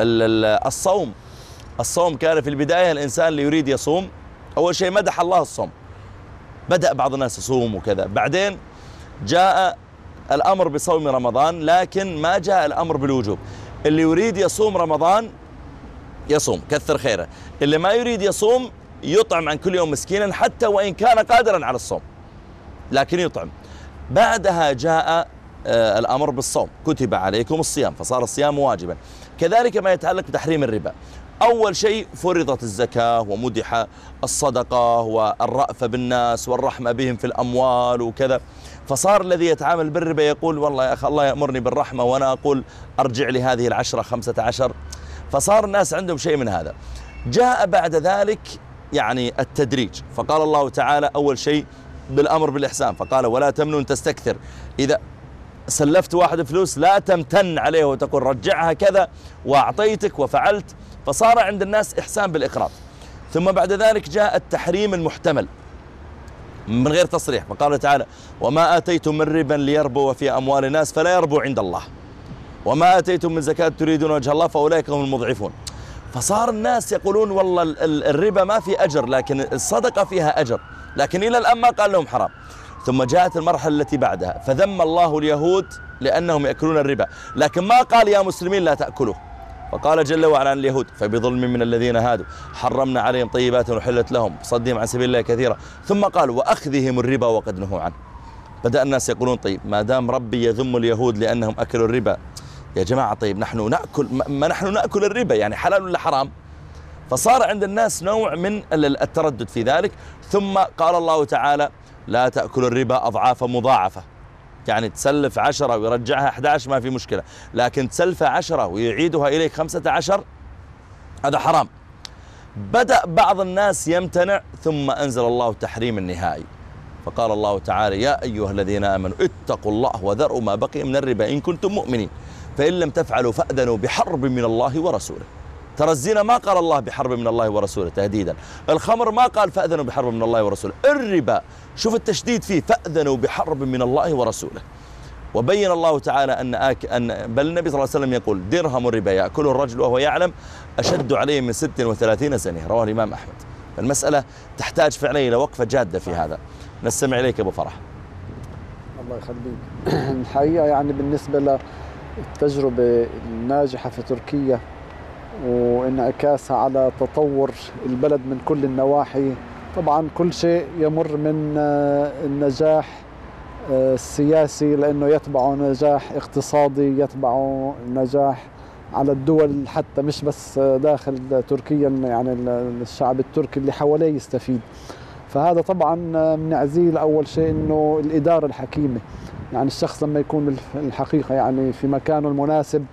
الصوم كان في البداية الإنسان اللي يريد يصوم أول شيء مدح الله الصوم، بدأ بعض الناس يصوم وكذا، بعدين جاء الأمر بصوم رمضان، لكن ما جاء الأمر بالوجوب. اللي يريد يصوم رمضان يصوم كثر خيره، اللي ما يريد يصوم يطعم عن كل يوم مسكينا حتى وإن كان قادرا على الصوم، لكن يطعم. بعدها جاء الأمر بالصوم، كتب عليكم الصيام، فصار الصيام واجبا. كذلك ما يتعلق بتحريم الربا، أول شيء فرضت الزكاة ومدح الصدقة والرأفة بالناس والرحمة بهم في الأموال وكذا، فصار الذي يتعامل بالربا يقول والله يا أخي الله يأمرني بالرحمة وأنا أقول أرجع لي هذه 10 15، فصار الناس عندهم شيء من هذا. جاء بعد ذلك يعني التدريج، فقال الله تعالى أول شيء بالأمر بالإحسان، فقال ولا تمنن تستكثر، إذا سلفت واحد فلوس لا تمتن عليه وتقول رجعها كذا وأعطيتك وفعلت، فصار عند الناس إحسان بالإقراض. ثم بعد ذلك جاء التحريم المحتمل من غير تصريح، فقال تعالى وما آتيتم من ربا ليربو في أموال الناس فلا يربو عند الله، وما آتيتم من زكاة تريدون وجه الله فأولئك هم المضعفون. فصار الناس يقولون والله الربا ما في أجر، لكن الصدقة فيها أجر، لكن إلى الآن ما قال لهم حرام. ثم جاءت المرحلة التي بعدها فذم الله اليهود لأنهم يأكلون الربا، لكن ما قال يا مسلمين لا تأكلوه، فقال جل وعلا عن اليهود فبظلم من الذين هادوا حرمنا عليهم طيبات وحلت لهم صدهم عن سبيل الله كثيرا، ثم قال وأخذهم الربا وقد نهوا عنه. بدأ الناس يقولون طيب ما دام ربي يذم اليهود لأنهم أكلوا الربا، يا جماعة طيب نحن نأكل، ما نحن نأكل الربا يعني حلال ولا حرام؟ فصار عند الناس نوع من التردد في ذلك. ثم قال الله تعالى لا تأكلوا الربا أضعافا مضاعفة، يعني تسلف 10 ويرجعها 11 ما في مشكلة، لكن تسلفها 10 ويعيدها إليك 15 هذا حرام. بدأ بعض الناس يمتنع، ثم أنزل الله التحريم النهائي، فقال الله تعالى يا أيها الذين آمنوا اتقوا الله وذروا ما بقي من الربا إن كنتم مؤمنين فإن لم تفعلوا فأذنوا بحرب من الله ورسوله. ترى الزنا ما قال الله بحرب من الله ورسوله تهديدا، الخمر ما قال فأذنوا بحرب من الله ورسوله، الربا شوف التشديد فيه فأذنوا بحرب من الله ورسوله. وبين الله تعالى أن بل النبي صلى الله عليه وسلم يقول درهم الربا يأكله الرجل وهو يعلم أشد عليه من 36 سنة، رواه الإمام أحمد. المسألة تحتاج فعلا إلى وقفة جادة في هذا. نستمع إليك أبو فرح. الله يخليك. الحقيقة يعني بالنسبة للتجربة الناجحة في تركيا وانعكاسها على تطور البلد من كل النواحي، طبعا كل شيء يمر من النجاح السياسي لأنه يتبعه نجاح اقتصادي، يتبعه نجاح على الدول حتى مش بس داخل تركيا، يعني الشعب التركي اللي حواليه يستفيد. فهذا طبعا بنعزيه لأول شيء إنه الإدارة الحكيمة، يعني الشخص لما يكون الحقيقة يعني في مكانه المناسب،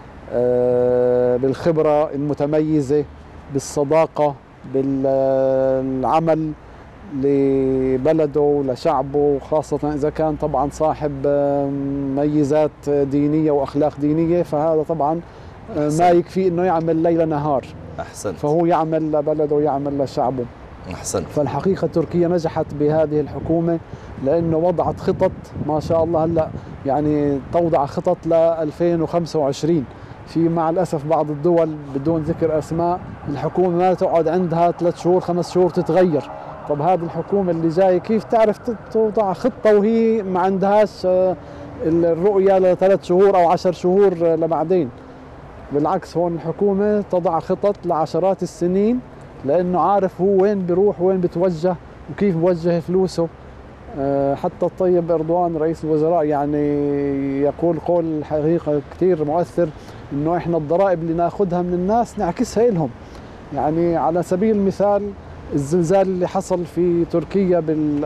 بالخبرة المتميزة، بالصداقة، بالعمل لبلده ولشعبه، وخاصة إذا كان طبعا صاحب ميزات دينية وأخلاق دينية، فهذا طبعا ما يكفي إنه يعمل ليل نهار. أحسنت. فهو يعمل لبلده ويعمل لشعبه. أحسنت. فالحقيقة تركيا نجحت بهذه الحكومة لأنه وضعت خطط ما شاء الله. هلأ يعني توضع خطط ل 2025. في مع الأسف بعض الدول بدون ذكر أسماء الحكومة ما تقعد عندها 3 شهور 5 شهور تتغير. طب هذه الحكومة اللي جاية كيف تعرف توضع خطة وهي ما عندهاش الرؤية ل3 شهور أو 10 شهور لبعدين؟ بالعكس، هون الحكومة تضع خطط لعشرات السنين، لأنه عارف هو وين بيروح وين بتوجه وكيف بوجه فلوسه. حتى الطيب إردوغان رئيس الوزراء يعني يقول قول الحقيقة كثير مؤثر، إنه إحنا الضرائب اللي ناخذها من الناس نعكسها لهم. يعني على سبيل المثال الزلزال اللي حصل في تركيا بال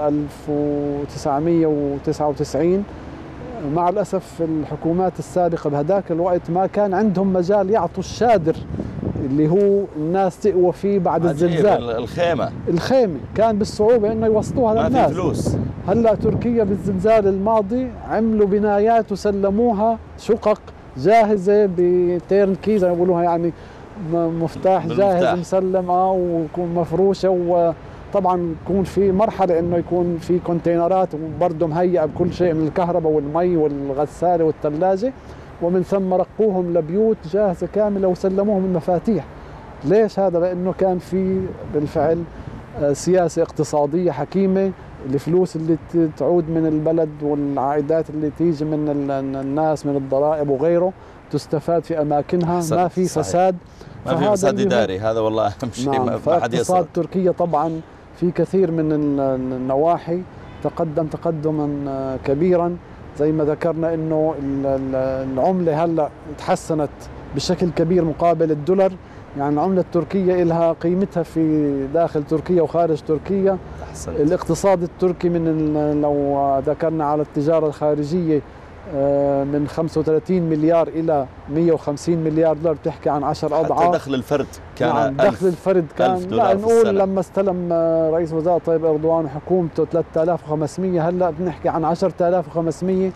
1999، مع الأسف الحكومات السابقة بهداك الوقت ما كان عندهم مجال يعطوا الشادر اللي هو الناس تقوى فيه بعد الزلزال. الخيمة كان بالصعوبة إنه يوصلوها للناس، ما في فلوس. هلا تركيا بالزلزال الماضي عملوا بنايات وسلموها شقق جاهزة بتيرنكي زي ما بيقولوها، يعني مفتاح جاهز مسلم ويكون مفروشة، وطبعا يكون في مرحلة إنه يكون في كونتينرات وبرضه مهيئة بكل شيء من الكهرباء والمي والغسالة والثلاجة، ومن ثم رقوهم لبيوت جاهزة كاملة وسلموهم المفاتيح. ليش هذا؟ لأنه كان في بالفعل سياسة اقتصادية حكيمة. الفلوس اللي تعود من البلد والعائدات اللي تيجي من الناس من الضرائب وغيره تستفاد في أماكنها، ما في فساد، ما في فساد إداري. هذا والله أهم شيء. نعم. ما حد فاقتصاد تركيا طبعا في كثير من النواحي تقدم تقدما كبيرا. زي ما ذكرنا انه العملة هلا تحسنت بشكل كبير مقابل الدولار، يعني العملة التركية لها قيمتها في داخل تركيا وخارج تركيا. أحسنت. الاقتصاد التركي من لو ذكرنا على التجارة الخارجية من 35 مليار إلى 150 مليار دولار، بتحكي عن 10 أضعاف. حتى دخل الفرد كان نعم. دخل الفرد كان لا نقول لما استلم رئيس وزراء طيب إردوغان وحكومته 3500، هلا بنحكي عن 10500.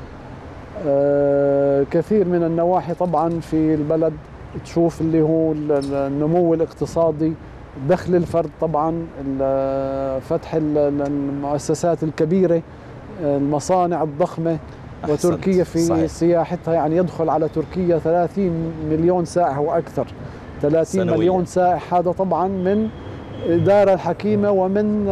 كثير من النواحي طبعا في البلد تشوف اللي هو النمو الاقتصادي، دخل الفرد طبعا، فتح المؤسسات الكبيرة، المصانع الضخمة. وتركيا في صحيح. سياحتها يعني يدخل على تركيا 30 مليون سائح وأكثر. 30 سنوية. مليون سائح، هذا طبعا من الإدارة الحكيمة ومن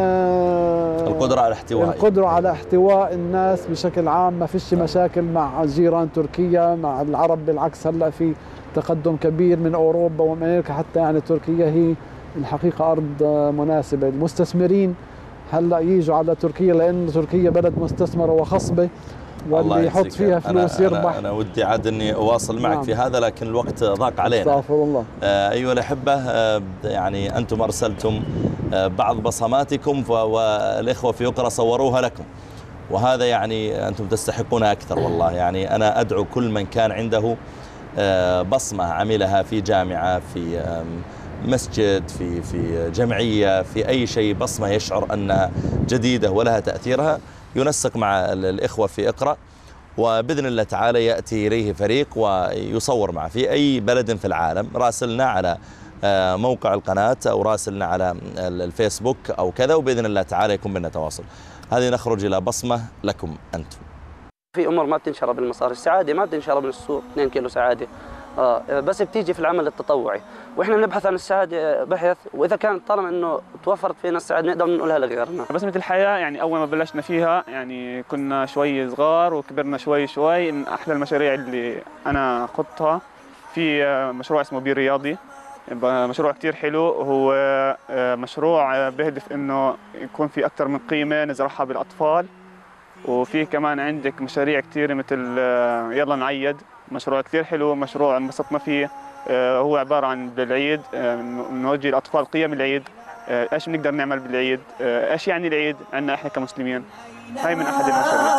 القدرة على احتواء الناس بشكل عام. ما فيش مشاكل مع جيران تركيا، مع العرب، بالعكس هلأ في تقدم كبير من أوروبا ومن أمريكا حتى. يعني تركيا هي الحقيقة أرض مناسبة. المستثمرين هلأ ييجوا على تركيا لأن تركيا بلد مستثمرة وخصبة، واللي يحط فيها فلوس يربح. أنا ودي عاد أني أواصل معك نعم. في هذا، لكن الوقت ضاق علينا. استغفر الله. أيها الأحبة، يعني أنتم أرسلتم بعض بصماتكم والإخوة في يقرأ صوروها لكم، وهذا يعني أنتم تستحقون أكثر والله. يعني أنا أدعو كل من كان عنده بصمة عملها في جامعة، في مسجد، في جمعية، في أي شيء، بصمة يشعر أنها جديدة ولها تأثيرها، ينسق مع الإخوة في اقرأ، وبإذن الله تعالى يأتي إليه فريق ويصور معه في أي بلد في العالم. راسلنا على موقع القناة أو راسلنا على الفيسبوك أو كذا، وبإذن الله تعالى يكون بيننا تواصل. هذه نخرج إلى بصمة لكم أنتم. في أمور ما بتنشرب بالمصاري، السعادة ما بتنشرب من السوق 2 كيلو سعادة، بس بتيجي في العمل التطوعي، واحنا بنبحث عن السعاده بحث، واذا كانت طالما انه توفرت فينا السعاده نقدر نقولها لغيرنا. بسمة الحياه يعني اول ما بلشنا فيها يعني كنا شوي صغار وكبرنا شوي شوي. من احلى المشاريع اللي انا خضتها في مشروع اسمه بير رياضي، مشروع كتير حلو. هو مشروع بيهدف انه يكون في اكثر من قيمه نزرعها بالاطفال، وفي كمان عندك مشاريع كتير مثل يلا نعيد، مشروع كثير حلو، مشروع انبسطنا فيه. هو عبارة عن بالعيد نوجه الأطفال قيم العيد، إيش بنقدر نعمل بالعيد، إيش يعني العيد عندنا إحنا كمسلمين. هاي من أحد المشاريع.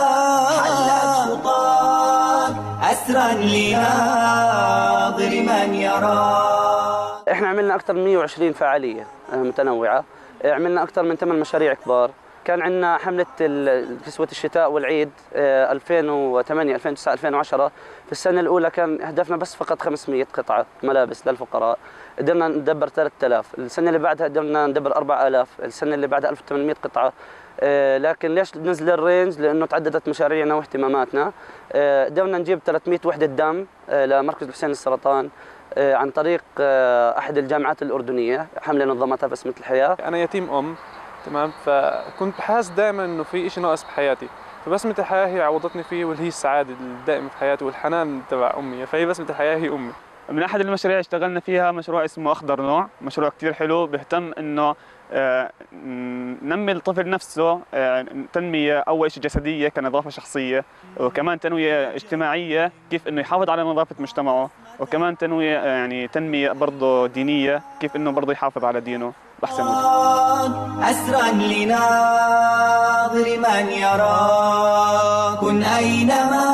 أسرا لناظر من يرى. إحنا عملنا أكثر من 120 فعالية متنوعة، عملنا أكثر من 8 مشاريع كبار. كان عندنا حملة كسوة الشتاء والعيد 2008 2009 2010. في السنة الأولى كان هدفنا بس فقط 500 قطعة ملابس للفقراء، قدرنا ندبر 3000. السنة اللي بعدها قدرنا ندبر 4000، السنة اللي بعدها 1800 قطعة. لكن ليش نزل الرينج؟ لأنه تعددت مشاريعنا واهتماماتنا. قدرنا نجيب 300 وحدة دم لمركز الحسين للسرطان عن طريق أحد الجامعات الأردنية، حملة نظمتها باسمة الحياة. أنا يتيم تمام، فكنت بحاس دائما إنه في شيء ناقص بحياتي، فبسمة الحياة هي عوضتني فيه، واللي هي السعادة الدائمة في حياتي والحنان تبع أمي، فهي بسمة الحياة هي أمي. من أحد المشاريع اشتغلنا فيها مشروع اسمه أخضر نوع، مشروع كتير حلو بيهتم إنه ننمي الطفل نفسه تنمية أول شيء جسدية كنظافة شخصية، وكمان تنمية اجتماعية كيف إنه يحافظ على نظافة مجتمعه، وكمان تنمية يعني تنمية برضه دينية كيف إنه برضه يحافظ على دينه بأحسن وجه. أسرا لناظر من يرى كن أينما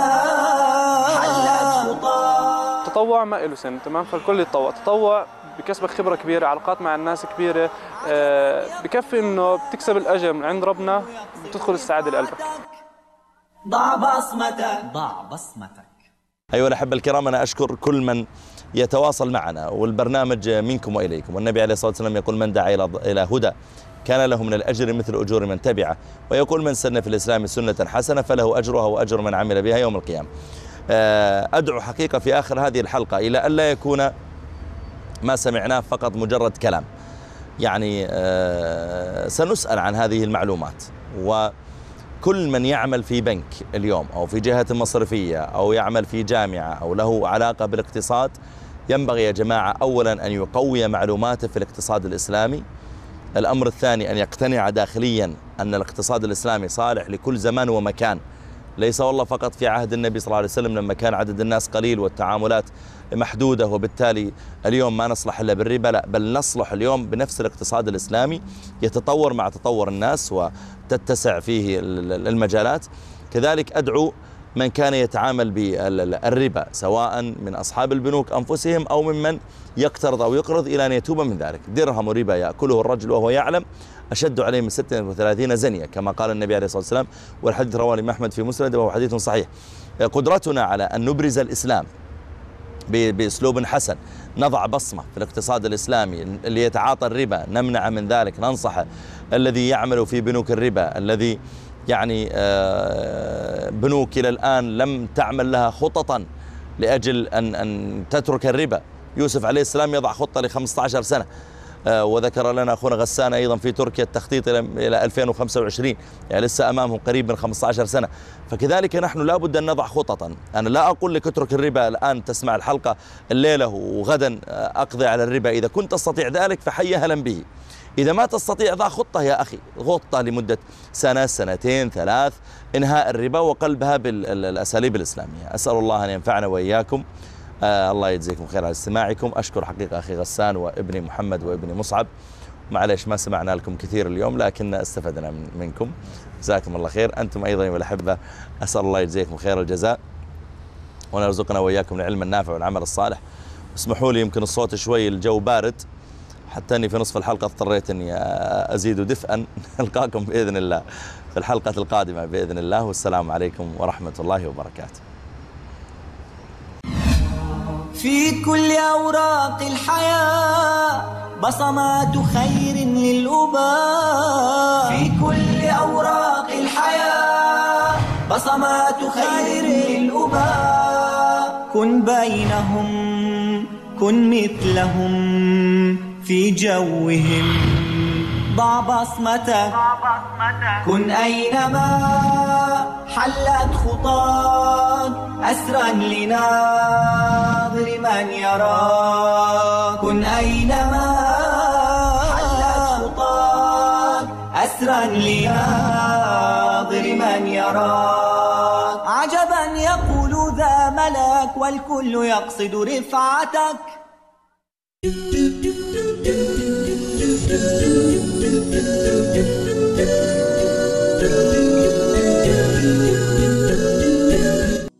حلت خطاه. التطوع ما له سن تمام، فالكل يتطوع. تطوع بكسبك خبرة كبيرة، علاقات مع الناس كبيرة، بكفي إنه بتكسب الأجر من عند ربنا، بتدخل السعادة لقلبك. ضع بصمتك ضع بصمتك. أيها الأحبة الكرام، أنا أشكر كل من يتواصل معنا، والبرنامج منكم وإليكم، والنبي عليه الصلاة والسلام يقول من دعا إلى هدى كان له من الأجر مثل أجور من تبعه، ويقول من سن في الإسلام سنة حسنة فله أجرها وأجر من عمل بها يوم القيامة. أدعو حقيقة في آخر هذه الحلقة إلى ألا يكون ما سمعناه فقط مجرد كلام، يعني سنسأل عن هذه المعلومات، وكل من يعمل في بنك اليوم أو في جهة مصرفية أو يعمل في جامعة أو له علاقة بالاقتصاد ينبغي يا جماعة أولا أن يقوي معلوماته في الاقتصاد الإسلامي. الأمر الثاني أن يقتنع داخليا أن الاقتصاد الإسلامي صالح لكل زمان ومكان، ليس والله فقط في عهد النبي صلى الله عليه وسلم لما كان عدد الناس قليل والتعاملات محدودة وبالتالي اليوم ما نصلح إلا بالربا، لا، بل نصلح اليوم بنفس الاقتصاد الإسلامي يتطور مع تطور الناس وتتسع فيه المجالات. كذلك أدعو من كان يتعامل بالربا سواء من أصحاب البنوك أنفسهم أو ممن يقترض أو يقرض إلى أن يتوب من ذلك. درهم ربا يأكله الرجل وهو يعلم أشد عليه من 36 زنية كما قال النبي عليه الصلاة والسلام، والحديث رواه الإمام أحمد في مسند وهو حديث صحيح. قدرتنا على أن نبرز الإسلام بأسلوب حسن، نضع بصمة في الاقتصاد الإسلامي، اللي يتعاطى الربا نمنع من ذلك، ننصح الذي يعمل في بنوك الربا، الذي يعني بنوك إلى الآن لم تعمل لها خططا لأجل أن تترك الربا. يوسف عليه السلام يضع خطة ل15 سنة، وذكر لنا أخونا غسان أيضا في تركيا التخطيط إلى 2025، يعني لسه أمامهم قريب من 15 سنة. فكذلك نحن لابد أن نضع خططا. أنا لا أقول لك اترك الربا الآن تسمع الحلقة الليلة وغدا أقضي على الربا، إذا كنت تستطيع ذلك فحي أهلا به. إذا ما تستطيع ضع خطة يا أخي، خطة لمدة سنة سنتين ثلاث إنهاء الربا وقلبها بالأساليب الإسلامية. أسأل الله أن ينفعنا وإياكم. الله يجزيكم خير على استماعكم. أشكر حقيقة أخي غسان وابني محمد وابني مصعب، معليش ما سمعنا لكم كثير اليوم لكن استفدنا منكم، جزاكم الله خير. أنتم أيضا يا الأحبة أسأل الله يجزيكم خير الجزاء ونرزقنا وإياكم العلم النافع والعمل الصالح. اسمحوا لي يمكن الصوت شوي الجو بارد، حتى أني في نصف الحلقة اضطريت أني أزيد دفئا. نلقاكم بإذن الله في الحلقة القادمة بإذن الله، والسلام عليكم ورحمة الله وبركاته. في كل أوراق الحياة بصمات خير للأباء، في كل أوراق الحياة بصمات خير للأباء. كن بينهم كن مثلهم في جوهم، ضع بصمتك كن أينما حلت خطاك، أسرا لناظر من يرى. كن أينما حلت خطاك، أسرا لناظر من يرى. عجبا يقول ذا ملك والكل يقصد رفعتك.